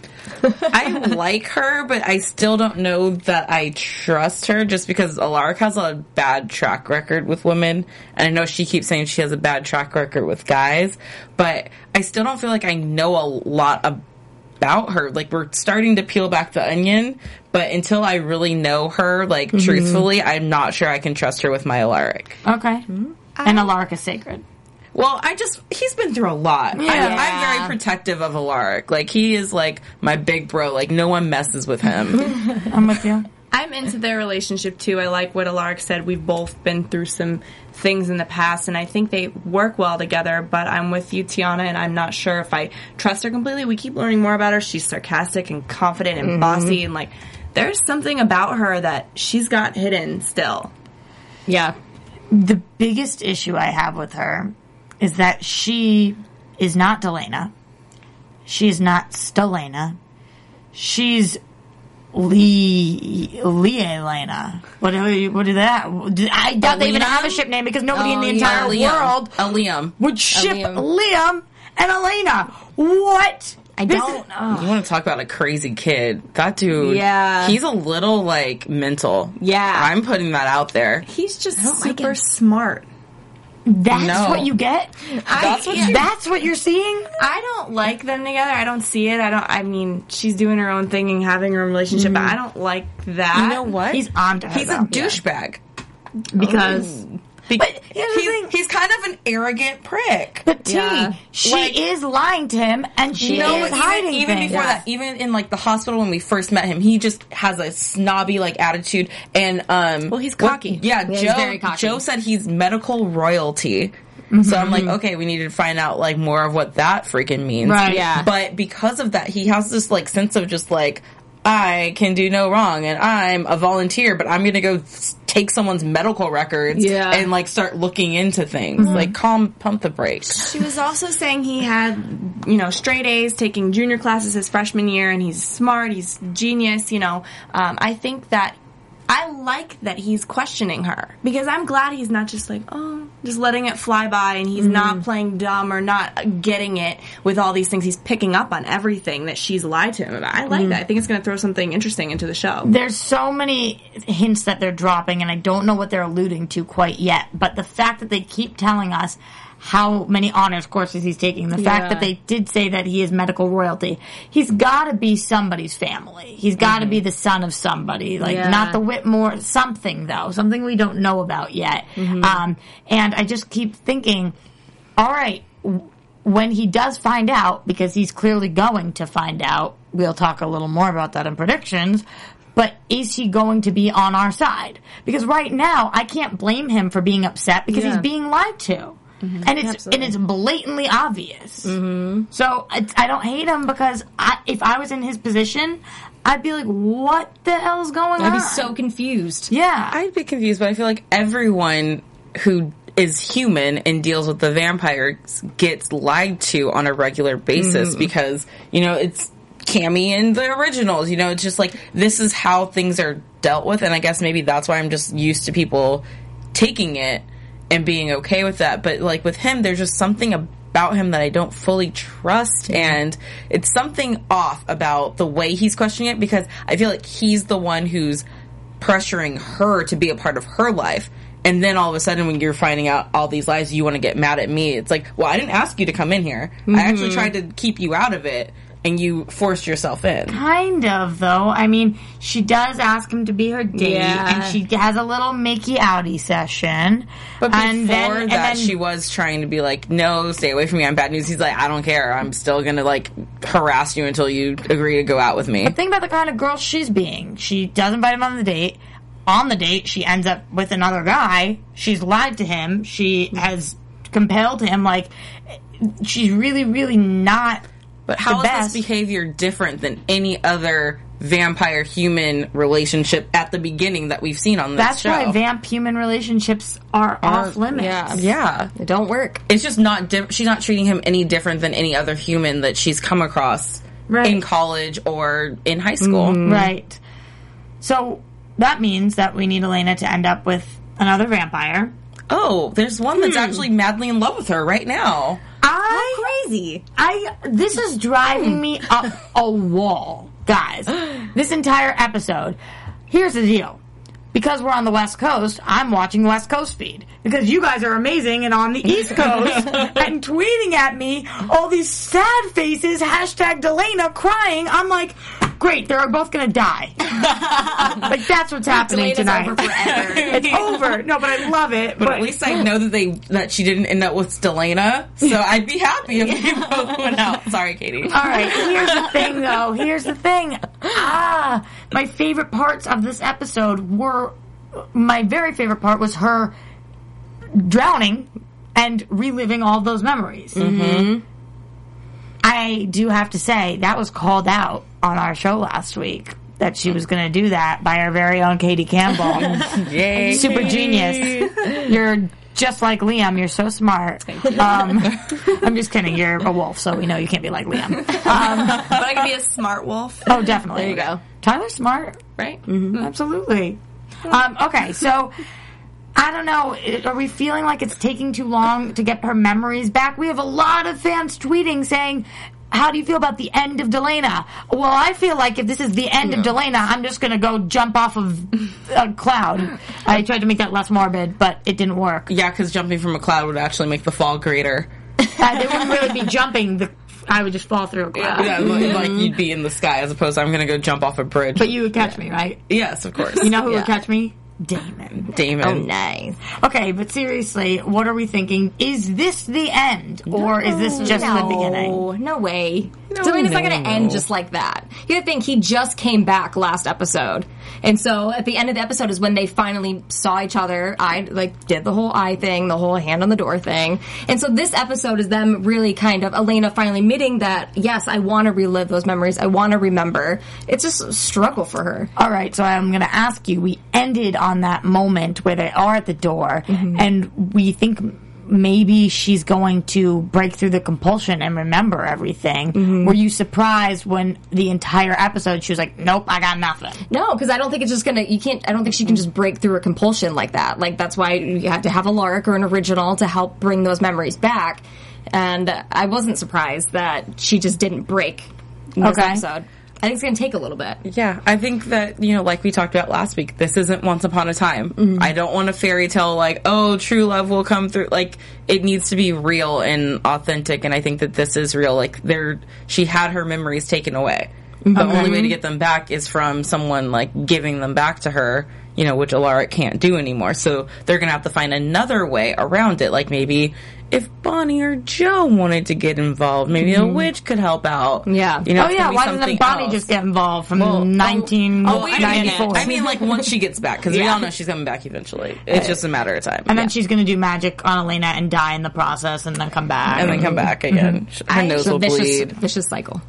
I like her, but I still don't know that I trust her just because Alaric has a bad track record with women. And I know she keeps saying she has a bad track record with guys, but I still don't feel like I know a lot about her. Like, we're starting to peel back the onion, but until I really know her, like, mm-hmm. truthfully, I'm not sure I can trust her with my Alaric. Okay. Mm-hmm. And Alaric is sacred. Well, I just, he's been through a lot. Yeah. I'm, I'm very protective of Alaric. Like, he is like my big bro. Like, no one messes with him. I'm with you. I'm into their relationship too. I like what Alaric said. We've both been through some things in the past, and I think they work well together, but I'm with you, Tiana, and I'm not sure if I trust her completely. We keep learning more about her. She's sarcastic and confident and mm-hmm. bossy, and like, there's something about her that she's got hidden still. Yeah. The biggest issue I have with her is that she is not Delana. She's not Stelena. She's Lee Lee Elena. What do what is that? I doubt they even have a ship name because nobody oh, in the yeah, entire Liam. world a Liam would ship Liam. Liam and Elena. What? I This don't is- know. You want to talk about a crazy kid? That dude, Yeah. he's a little like mental. Yeah. I'm putting that out there. He's just don't like super him. smart. That's No. what you get. That's what you- That's what you're seeing. I don't like them together. I don't see it. I don't. I mean, she's doing her own thing and having her own relationship, but I don't like that. You know what? He's on to her. He's a though. douchebag. because. Be- But here's the he's, thing. he's kind of an arrogant prick. But T, Yeah. she Like- is lying to him, and she No, is but hiding even, even things. before that, even in like the hospital when we first met him, he just has a snobby like attitude. And um, Well, he's what- cocky. yeah, Yeah, he's Joe. very cocky. Joe said he's medical royalty. So I'm like, okay, we need to find out like more of what that freaking means. Right. Yeah. But because of that, he has this like sense of just like, I can do no wrong and I'm a volunteer, but I'm going to go s- take someone's medical records Yeah. and like start looking into things. Like calm, pump the brakes. She was also saying he had, you know, straight A's, taking junior classes his freshman year, and he's smart, he's genius, you know. Um, I think that I like that he's questioning her, because I'm glad he's not just like, oh, just letting it fly by, and he's not playing dumb or not getting it with all these things. He's picking up on everything that she's lied to him about. I like that. I think it's going to throw something interesting into the show. There's so many hints that they're dropping, and I don't know what they're alluding to quite yet. But the fact that they keep telling us how many honors courses he's taking, the fact Yeah. that they did say that he is medical royalty, he's got to be somebody's family. He's got to be the son of somebody, like Yeah. not the Whitmore, something though, something we don't know about yet. Um, and I just keep thinking, all right, w- when he does find out, because he's clearly going to find out, we'll talk a little more about that in predictions. But is he going to be on our side? Because right now, I can't blame him for being upset because Yeah. he's being lied to. And it's and it's blatantly obvious. Mm-hmm. So it's, I don't hate him, because I, if I was in his position, I'd be like, "What the hell is going I'd on?" be so confused. yeah. I'd be confused, but I feel like everyone who is human and deals with the vampires gets lied to on a regular basis because, you know, it's Cammy and the originals. You know, it's just like, this is how things are dealt with, and I guess maybe that's why I'm just used to people taking it and being okay with that. But like with him, there's just something about him that I don't fully trust, and it's something off about the way he's questioning it, because I feel like he's the one who's pressuring her to be a part of her life. And then all of a sudden, when you're finding out all these lies, you want to get mad at me. It's like, well, I didn't ask you to come in here. I actually tried to keep you out of it, and you forced yourself in. Kind of, though. I mean, she does ask him to be her date, Yeah. and she has a little makey outy session. But before and then, that, and then, she was trying to be like, no, stay away from me. I'm bad news. He's like, I don't care. I'm still going to, like, harass you until you agree to go out with me. think about the kind of girl she's being. She does invite him on the date. On the date, she ends up with another guy. She's lied to him. She has compelled him. Like, she's really, really not. But how the is best. this behavior different than any other vampire-human relationship at the beginning that we've seen on this That's show? why vamp-human relationships are off limits. Yeah. Yeah. It don't work. It's just not, di- she's not treating him any different than any other human that she's come across Right. in college or in high school. Right. So that means that we need Elena to end up with another vampire. Oh, there's one that's actually madly in love with her right now. I Crazy. I this is driving me up a wall, guys. This entire episode. Here's the deal. Because we're on the West Coast, I'm watching West Coast feed. Because you guys are amazing and on the East Coast and tweeting at me all these sad faces, hashtag Delana crying. I'm like, great, they're both gonna die. Like, that's what's happening Delena's tonight. over forever. It's over. No, but I love it. But, But, at least I know that they that she didn't end up with Stelena, so I'd be happy if they both went out. Sorry, Katie. all right, here's the thing, though. Here's the thing. Ah, my favorite parts of this episode were... My very favorite part was her drowning and reliving all those memories. Mm-hmm. I do have to say, that was called out on our show last week, that she was going to do that by our very own Katie Campbell. Yay. Super genius. You're just like Liam. You're so smart. Um, I'm just kidding. You're a wolf, so we know you can't be like Liam. Um, But I could be a smart wolf. oh, definitely. There you go. Tyler's smart. Right? Mm-hmm. Absolutely. Um, okay, so I don't know. Are we feeling like it's taking too long to get her memories back? We have a lot of fans tweeting saying, how do you feel about the end of Delena? Well, I feel like if this is the end of Delena, I'm just going to go jump off of a cloud. I tried to make that less morbid, but it didn't work. Yeah, because jumping from a cloud would actually make the fall greater. Uh, they wouldn't really be jumping. The, I would just fall through a cloud. Yeah, like, like you'd be in the sky as opposed to I'm going to go jump off a bridge. But you would catch me, right? Yes, of course. You know who Yeah. would catch me? Damon. Damon. Oh, nice. Okay, but seriously, what are we thinking? Is this the end, or is this just no, the beginning? No way. No, Delena's not no, going to no. end just like that. You gotta think, he just came back last episode. And so at the end of the episode is when they finally saw each other. I, like, did the whole eye thing, the whole hand on the door thing. And so this episode is them really kind of, Elena finally admitting that, yes, I want to relive those memories. I want to remember. It's just a struggle for her. All right, so I'm going to ask you, we ended on that moment where they are at the door, and we think maybe she's going to break through the compulsion and remember everything. Mm-hmm. Were you surprised when the entire episode she was like, nope, I got nothing? No, because I don't think it's just gonna, you can't, I don't think she can just break through a compulsion like that. Like, that's why you have to have a Lark or an original to help bring those memories back. And I wasn't surprised that she just didn't break in this Okay. episode. I think it's going to take a little bit. Yeah, I think that, you know, like we talked about last week, this isn't Once Upon a Time. Mm-hmm. I don't want a fairy tale like, oh, true love will come through. Like, it needs to be real and authentic, and I think that this is real. Like, there, she had her memories taken away. Mm-hmm. The only way to get them back is from someone, like, giving them back to her, you know, which Alaric can't do anymore. So they're going to have to find another way around it. Like, maybe if Bonnie or Joe wanted to get involved, maybe Mm-hmm. a witch could help out. Yeah. You know, Oh it's yeah, gonna be why something doesn't Bonnie else. just get involved from Well, nineteen Oh, wait a minute. ninety-four? I mean, like, once she gets back, because we all know she's coming back eventually. It's just a matter of time. and then Yeah. she's going to do magic on Elena and die in the process, and then come back. and then come back again. Her nose It's a will vicious, bleed. vicious cycle.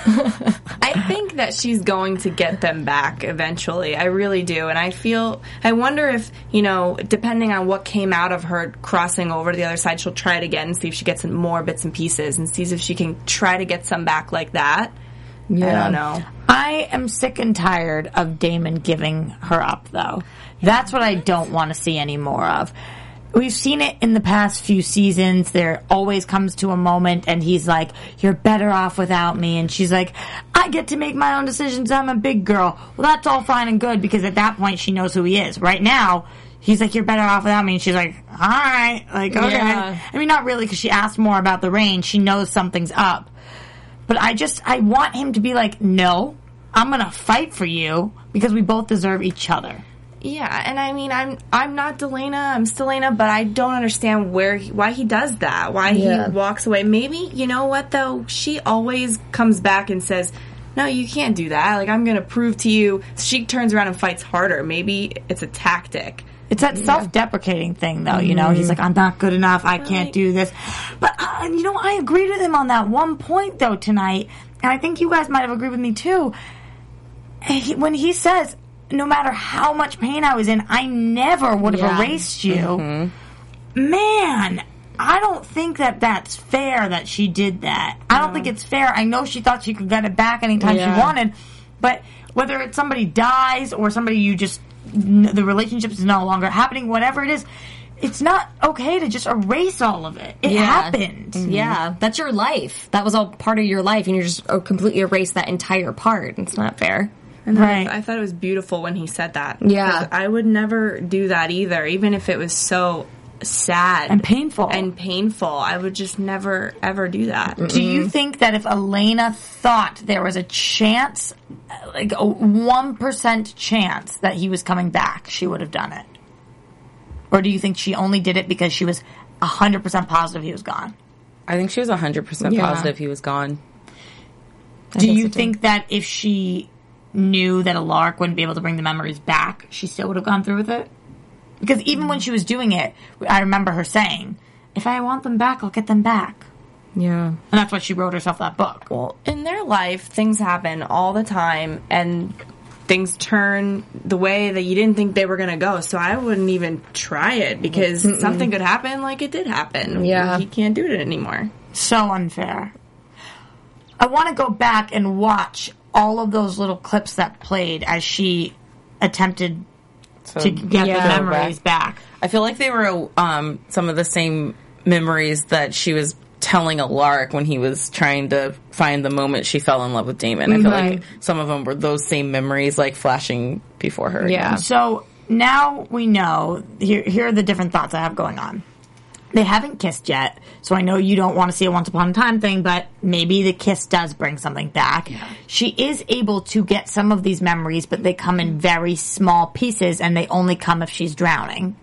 I think that she's going to get them back eventually. I really do. And I feel, I wonder if, you know, depending on what came out of her crossing over to the other side, she'll try it again and see if she gets more bits and pieces and sees if she can try to get some back like that. I don't know. I am sick and tired of Damon giving her up, though. That's what I don't want to see any more of. We've seen it in the past few seasons. There always comes to a moment and he's like, you're better off without me. And she's like, I get to make my own decisions. I'm a big girl. Well, that's all fine and good because at that point she knows who he is. Right now, he's like, you're better off without me. And she's like, all right. Like, okay. Yeah. I mean, not really because she asked more about the rain. She knows something's up. But I just, I want him to be like, no, I'm going to fight for you because we both deserve each other. Yeah, and I mean, I'm I'm not Delena, I'm Stelena, but I don't understand where he, why he does that, why Yeah. he walks away. Maybe, you know what, though? She always comes back and says, no, you can't do that. Like, I'm going to prove to you. She turns around and fights harder. Maybe it's a tactic. It's that self-deprecating thing, though, you know? He's like, I'm not good enough, I can't do this. But, uh, you know, I agreed with him on that one point, though, tonight, and I think you guys might have agreed with me, too. He, when he says, no matter how much pain I was in, I never would have Yeah. erased you. Mm-hmm. Man, I don't think that that's fair that she did that. I don't think it's fair. I know she thought she could get it back anytime Yeah. she wanted, but whether it's somebody dies or somebody you just, n- the relationship is no longer happening, whatever it is, it's not okay to just erase all of it. It Yeah. happened. Yeah, that's your life. That was all part of your life, and you just uh, completely erased that entire part. It's not fair. And Right. I, I thought it was beautiful when he said that. Yeah. 'Cause I would never do that either, even if it was so sad and painful. And painful. I would just never ever do that. Do you think that if Elena thought there was a chance, like a one percent chance that he was coming back, she would have done it? Or do you think she only did it because she was one hundred percent positive he was gone? I think she was one hundred percent Yeah. positive he was gone. Do think you so, too. think that if she knew that Alaric wouldn't be able to bring the memories back, she still would have gone through with it? Because even when she was doing it, I remember her saying, if I want them back, I'll get them back. Yeah. And that's why she wrote herself that book. Well, in their life, things happen all the time, and things turn the way that you didn't think they were going to go. So I wouldn't even try it because Mm-mm. something could happen like it did happen. Yeah. He can't do it anymore. So unfair. I want to go back and watch all of those little clips that played as she attempted So, to get yeah. the memories back. I feel like they were um, some of the same memories that she was telling Alaric when he was trying to find the moment she fell in love with Damon. I feel Right. like some of them were those same memories, like flashing before her. Yeah. So now we know, here, here are the different thoughts I have going on. They haven't kissed yet, so I know you don't want to see a Once Upon a Time thing, but maybe the kiss does bring something back. Yeah. She is able to get some of these memories, but they come in very small pieces, and they only come if she's drowning.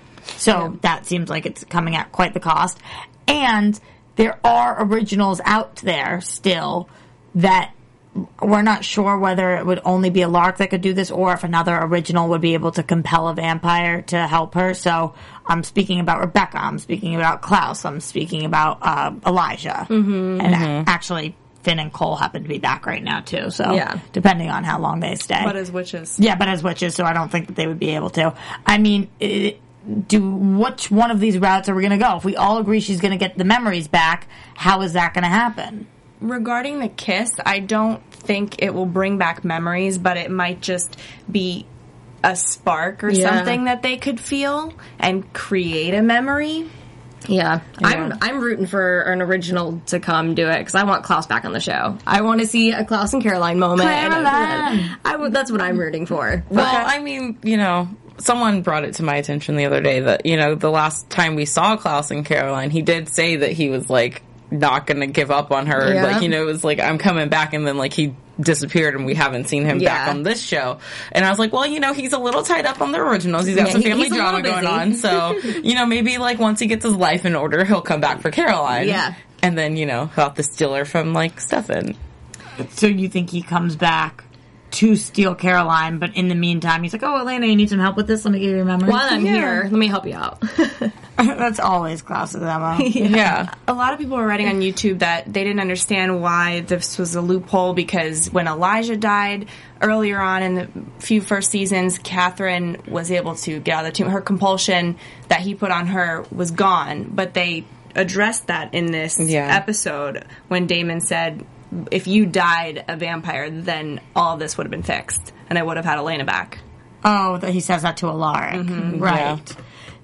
So yeah. that seems like it's coming at quite the cost. And there are originals out there still that we're not sure whether it would only be Alaric that could do this or if another original would be able to compel a vampire to help her. So I'm speaking about Rebecca. I'm speaking about Klaus. I'm speaking about uh, Elijah. Mm-hmm, and mm-hmm. actually, Finn and Cole happen to be back right now, too. So yeah. depending on how long they stay. But as witches. Yeah, but as witches, so I don't think that they would be able to. I mean, it, do which one of these routes are we going to go? If we all agree she's going to get the memories back, how is that going to happen? Regarding the kiss, I don't think it will bring back memories, but it might just be a spark or yeah. something that they could feel and create a memory. Yeah. Yeah. I'm I'm rooting for an original to come do it because I want Klaus back on the show. I want to see a Klaus and Caroline moment. Caroline. And I, I, that's what I'm rooting for. Well, I mean, you know, someone brought it to my attention the other day that, you know, the last time we saw Klaus and Caroline, he did say that he was, like, not gonna give up on her. Yeah. Like, you know, it was like, I'm coming back, and then, like, he disappeared and we haven't seen him Yeah. back on this show. And I was like, well, you know, he's a little tied up on the originals. He's got Yeah, some he- family he's a drama little going busy. on. So, you know, maybe, like, once he gets his life in order, he'll come back for Caroline. Yeah. And then, you know, he'll have to steal her from, like, Stefan. So you think he comes back to steal Caroline, but in the meantime, he's like, oh, Elena, you need some help with this? Let me give you your memories. While I'm Yeah. here, let me help you out. That's always Klaus's M O. Yeah. A lot of people were writing on YouTube that they didn't understand why this was a loophole because when Elijah died earlier on in the few first seasons, Catherine was able to get out of the tomb. Her compulsion that he put on her was gone, but they addressed that in this Yeah. episode when Damon said, if you died a vampire, then all of this would have been fixed, and I would have had Elena back. Oh, that he says that to Alaric. Mm-hmm. Right.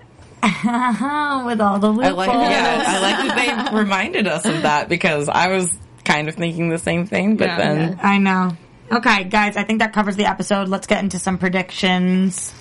With all the loopholes. I like, yeah, I like that they reminded us of that because I was kind of thinking the same thing, but Yeah. then I know. Okay, guys, I think that covers the episode. Let's get into some predictions.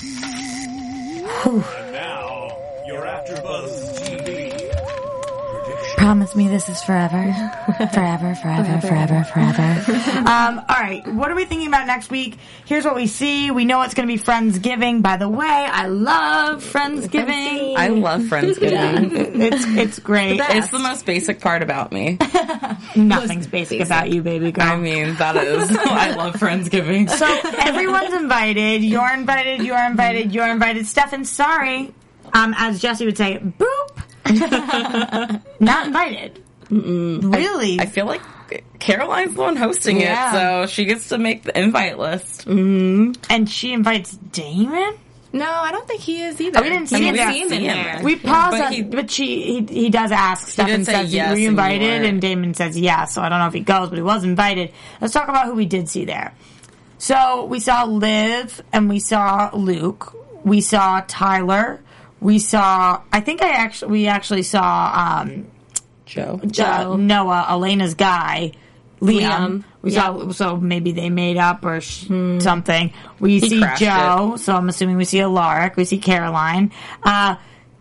And now, your AfterBuzz T V. Promise me this is forever. Forever, forever, forever, forever. um, all right, what are we thinking about next week? Here's what we see. We know it's going to be Friendsgiving. By the way, I love Friendsgiving. I love Friendsgiving. It's it's great. It's the most basic part about me. Nothing's basic about you, baby girl. I mean, that is. I love Friendsgiving. So everyone's invited. You're invited. You're invited. You're invited. Stefan, sorry. Um, as Jesse would say, boop. Not invited. Mm-mm. Really? I feel like Caroline's the one hosting Yeah. it, so she gets to make the invite list. Mm-hmm. And she invites Damon? No, I don't think he is either. Oh, we didn't see I mean, him we there. didn't see him there. We paused But that, he- but she he, he does ask. Stefan did say says, yes were you and you invited? weren't. And Damon says yes, so I don't know if he goes, but he was invited. Let's talk about who we did see there. So we saw Liv and we saw Luke. We saw Tyler. We saw, I think I actually, we actually saw, um, Joe. uh, Noah, Elena's guy, Liam. Liam. We saw, so maybe they made up or sh- something. We He see crashed Joe, so I'm assuming we see Alaric. We see Caroline. Uh,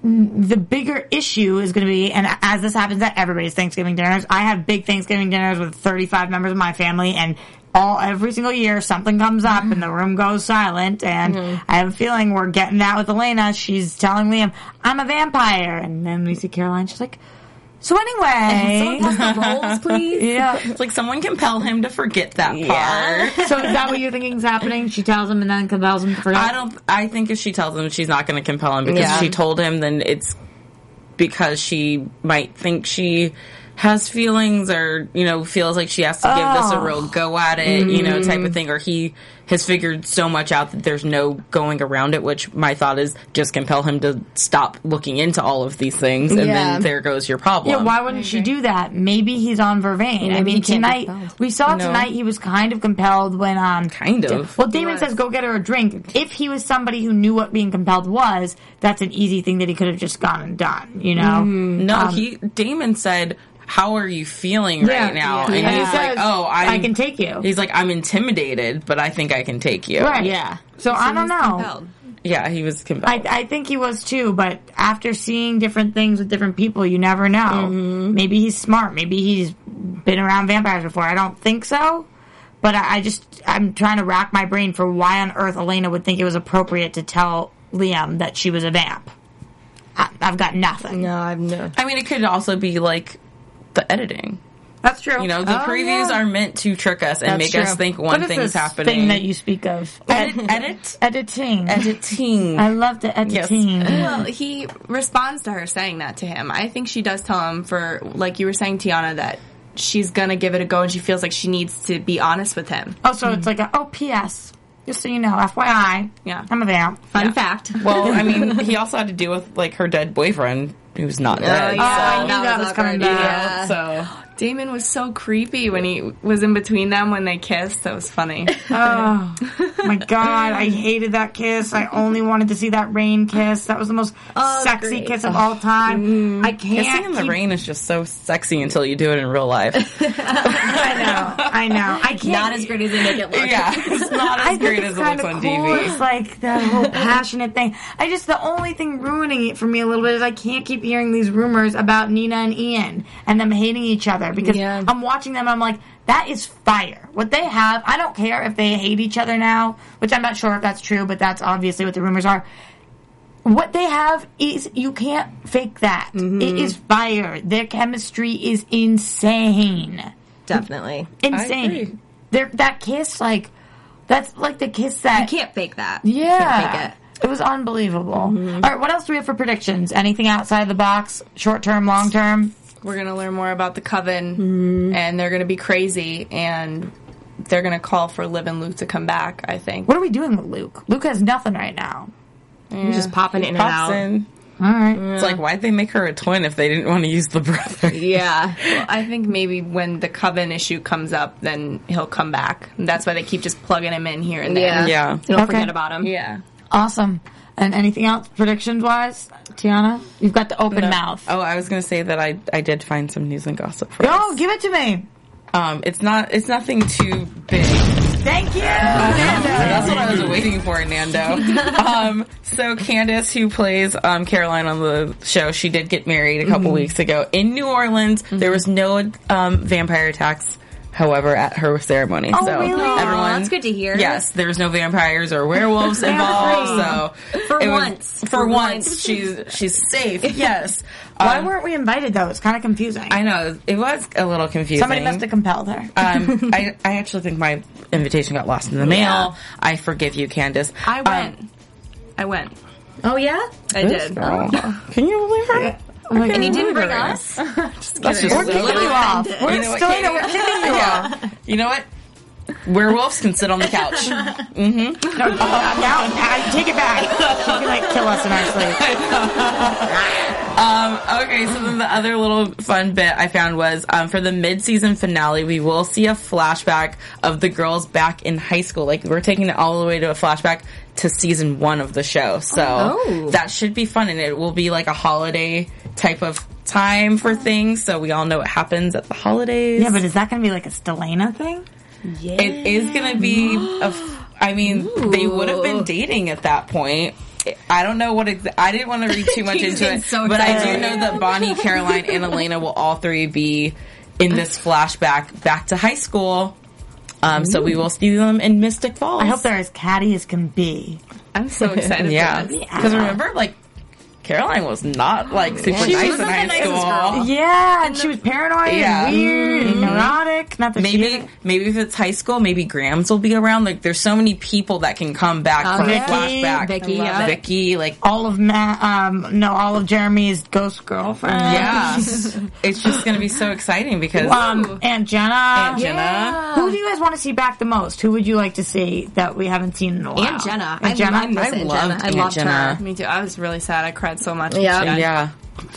the bigger issue is going to be, and as this happens at everybody's Thanksgiving dinners, I have big Thanksgiving dinners with thirty-five members of my family, and all every single year something comes up and the room goes silent, and mm-hmm. I have a feeling we're getting that with Elena. She's telling Liam, I'm a vampire, and then we see Caroline, she's like, so anyway, someone pass the rolls, please. Yeah, it's like someone compel him to forget that yeah. part. So is that what you're thinking is happening? She tells him and then compels him to forget. I don't. I think if she tells him, she's not going to compel him because yeah. if she told him, then it's because she might think she has feelings, or you know, feels like she has to give oh. this a real go at it, mm-hmm. you know, type of thing, or he has figured so much out that there's no going around it, which my thought is just compel him to stop looking into all of these things, and yeah. then there goes your problem. Yeah, why wouldn't she do that? Maybe he's on Vervain. I mean, tonight, we saw no. tonight he was kind of compelled when, um... Kind of. Well, Damon says, go get her a drink. If he was somebody who knew what being compelled was, that's an easy thing that he could have just gone and done, you know? Mm. No, um, he, Damon said, how are you feeling yeah, right now? Yeah. And yeah. he's he like, says, oh, I'm, I can take you. He's like, I'm intimidated, but I think I can take you. Right. Yeah. So, so I don't know. Compelled. Yeah, he was compelled. I, I think he was too, but after seeing different things with different people, you never know. Mm-hmm. Maybe he's smart. Maybe he's been around vampires before. I don't think so. But I, I just, I'm trying to rack my brain for why on earth Elena would think it was appropriate to tell Liam that she was a vamp. I, I've got nothing. No, I've no. I mean, it could also be like the editing. That's true. You know, the oh, previews yeah. are meant to trick us and That's make true. us think one what is thing this is happening. Thing that you speak of. Edit, edit, editing, editing. I love the editing. Yes. Well, he responds to her saying that to him. I think she does tell him for, like you were saying, Tiana, that she's gonna give it a go and she feels like she needs to be honest with him. Oh, so mm. it's like a, oh, P S Just so you know, F Y I. Yeah. I'm a vamp. Fun yeah. fact. Well, I mean, he also had to deal with, like, her dead boyfriend, who's not oh, dead. Yeah. So. Oh, I knew that, that was, was coming back. Yeah. So... Damon was so creepy when he was in between them when they kissed. That was funny. Oh, my God. I hated that kiss. I only wanted to see that rain kiss. That was the most oh, sexy great. kiss of all time. Mm. I can't. Kissing in the keep... rain is just so sexy until you do it in real life. I know. I know. I can't. Not as great as they make it look. Yeah. It's not as I great think as it's it looks on on cool. T V. It's like that whole passionate thing. I just, the only thing ruining it for me a little bit is I can't keep hearing these rumors about Nina and Ian and them hating each other because yeah. I'm watching them, I'm like, that is fire. What they have, I don't care if they hate each other now, which I'm not sure if that's true, but that's obviously what the rumors are. What they have is, you can't fake that. Mm-hmm. It is fire. Their chemistry is insane. Definitely. Insane. Their, that kiss, like, that's like the kiss that... You can't fake that. Yeah. You can't fake it. It was unbelievable. Mm-hmm. All right, what else do we have for predictions? Anything outside the box? Short term, long term? We're going to learn more about the Coven, mm-hmm. and they're going to be crazy, and they're going to call for Liv and Luke to come back, I think. What are we doing with Luke? Luke has nothing right now. Yeah. He's just popping in and Pops out. In. All right. It's like, why'd they make her a twin if they didn't want to use the brother? Yeah. Well, I think maybe when the Coven issue comes up, then he'll come back. And that's why they keep just plugging him in here and there. Yeah. Yeah. Don't okay. forget about him. Yeah. Awesome. And anything else predictions-wise? Tiana? You've got the open no. mouth. Oh, I was going to say that I I did find some news and gossip for Oh, us. give it to me. Um, it's not, it's nothing too big. Thank you, Uh, Nando. That's what I was waiting for, Nando. um, so Candace, who plays um, Caroline on the show, she did get married a couple mm-hmm. weeks ago in New Orleans. Mm-hmm. There was no um, vampire attacks, however, at her ceremony. Oh, so really? everyone, That's good to hear. Yes, there was no vampires or werewolves involved. So for it was, once, for, for once, once, she's she's safe. Yes. Why Um, weren't we invited, though? It's kind of confusing. I know it was a little confusing. Somebody must have compelled her. um, I I actually think my invitation got lost in the mail. Yeah. I forgive you, Candace. I went. Um, I went. Oh, yeah? I did. Girl. Can you believe her? Oh my And you God. didn't bring us? That's just We're so kicking you rude. off. We're You know what, still Katie? we're kicking you off. Yeah. You know what? Werewolves can sit on the couch. Mm-hmm. No, uh, now, now, take it back. You can, like, kill us in our sleep. Um, okay, so then the other little fun bit I found was um, for the mid-season finale, we will see a flashback of the girls back in high school. Like, we're taking it all the way to a flashback to season one of the show. So Oh. that should be fun, and it will be like a holiday type of time for things, so we all know what happens at the holidays. Yeah, but is that going to be like a Stelena thing? Yeah. It is going to be, a f- I mean, Ooh. they would have been dating at that point. I don't know what exa- I didn't want to read too much into it, so but I do excited. know that Bonnie, Caroline, and Elena will all three be in this flashback back to high school. Um, so we will see them in Mystic Falls. I hope they're as catty as can be. I'm so excited Yeah, for this. because remember, like Caroline was not like super She nice was in not the high nicest school. girl. Yeah, and she was paranoid Yeah. and weird and neurotic. Not that she Maybe, isn't. maybe if it's high school, maybe Grams will be around. Like, there's so many people that can come back Oh, from Vicky, a flashback. Vicky, I love yeah. Vicky, like, all of Matt, um, no, all of Jeremy's ghost girlfriend. yeah, it's just gonna be so exciting because Um, Aunt Jenna. Aunt Jenna. Who do you guys want to see back the most? Who would you like to see that we haven't seen in a while? Aunt Jenna. Aunt I, Jenna. I miss I Aunt loved Jenna. I Aunt loved Jenna. her. Me too. I was really sad. I cried so much. Yeah. when she died. Yeah.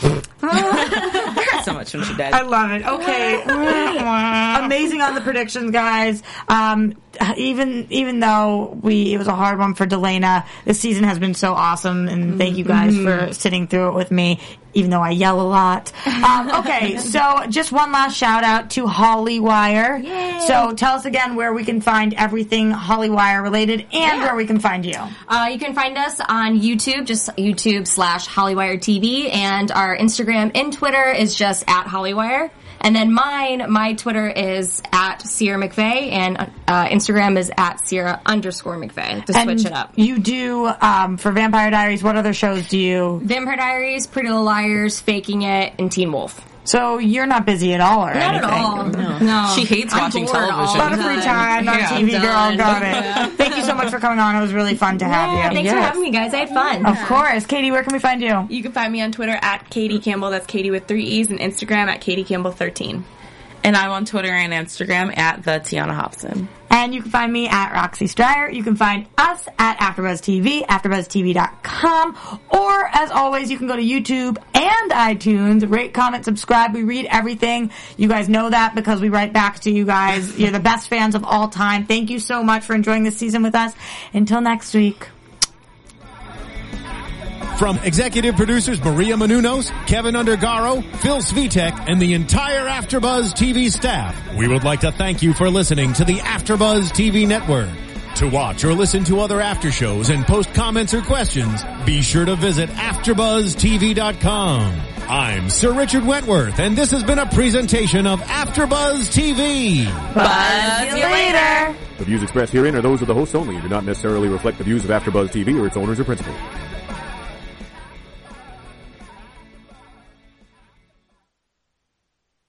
I cried so much when she died. I love it. Okay. Amazing on the predictions, guys. Um, even even though we it was a hard one for Delana, this season has been so awesome, and thank you guys for sitting through it with me, even though I yell a lot. Um, okay, so just one last shout out to Hollywire. Yay. So tell us again where we can find everything Hollywire related and Yeah. where we can find you. Uh, you can find us on YouTube, just YouTube slash Hollywire T V, and our Instagram and Twitter is just at Hollywire. And then mine, my Twitter is at Sierra McVeigh, and uh, Instagram is at Sierra underscore McVeigh, to And switch it up. you do, um, for Vampire Diaries, what other shows do you? Vampire Diaries, Pretty Little Liars, Faking It, and Teen Wolf. So you're not busy at all or Not anything? at all. No. She hates I'm watching bored all television. A lot of free time on Yeah. T V, I'm girl. done. Got it. Thank you so much for coming on. It was really fun to have Yeah, you. thanks for Yes. having me, guys. I had fun. Of course. Katie, where can we find you? You can find me on Twitter at Katie Campbell. That's Katie with three E's, and Instagram at Katie Campbell thirteen. And I'm on Twitter and Instagram at the Tiana Hobson. And you can find me at Roxy Stryer. You can find us at AfterBuzz T V, AfterBuzz T V dot com. Or, as always, you can go to YouTube and iTunes. Rate, comment, subscribe. We read everything. You guys know that because we write back to you guys. You're the best fans of all time. Thank you so much for enjoying this season with us. Until next week. From executive producers Maria Menounos, Kevin Undergaro, Phil Svitek, and the entire AfterBuzz T V staff, we would like to thank you for listening to the AfterBuzz T V network. To watch or listen to other after shows and post comments or questions, be sure to visit After Buzz T V dot com. I'm Sir Richard Wentworth, and this has been a presentation of AfterBuzz T V. Buzz you later. The views expressed herein are those of the hosts only and do not necessarily reflect the views of AfterBuzz T V or its owners or principals.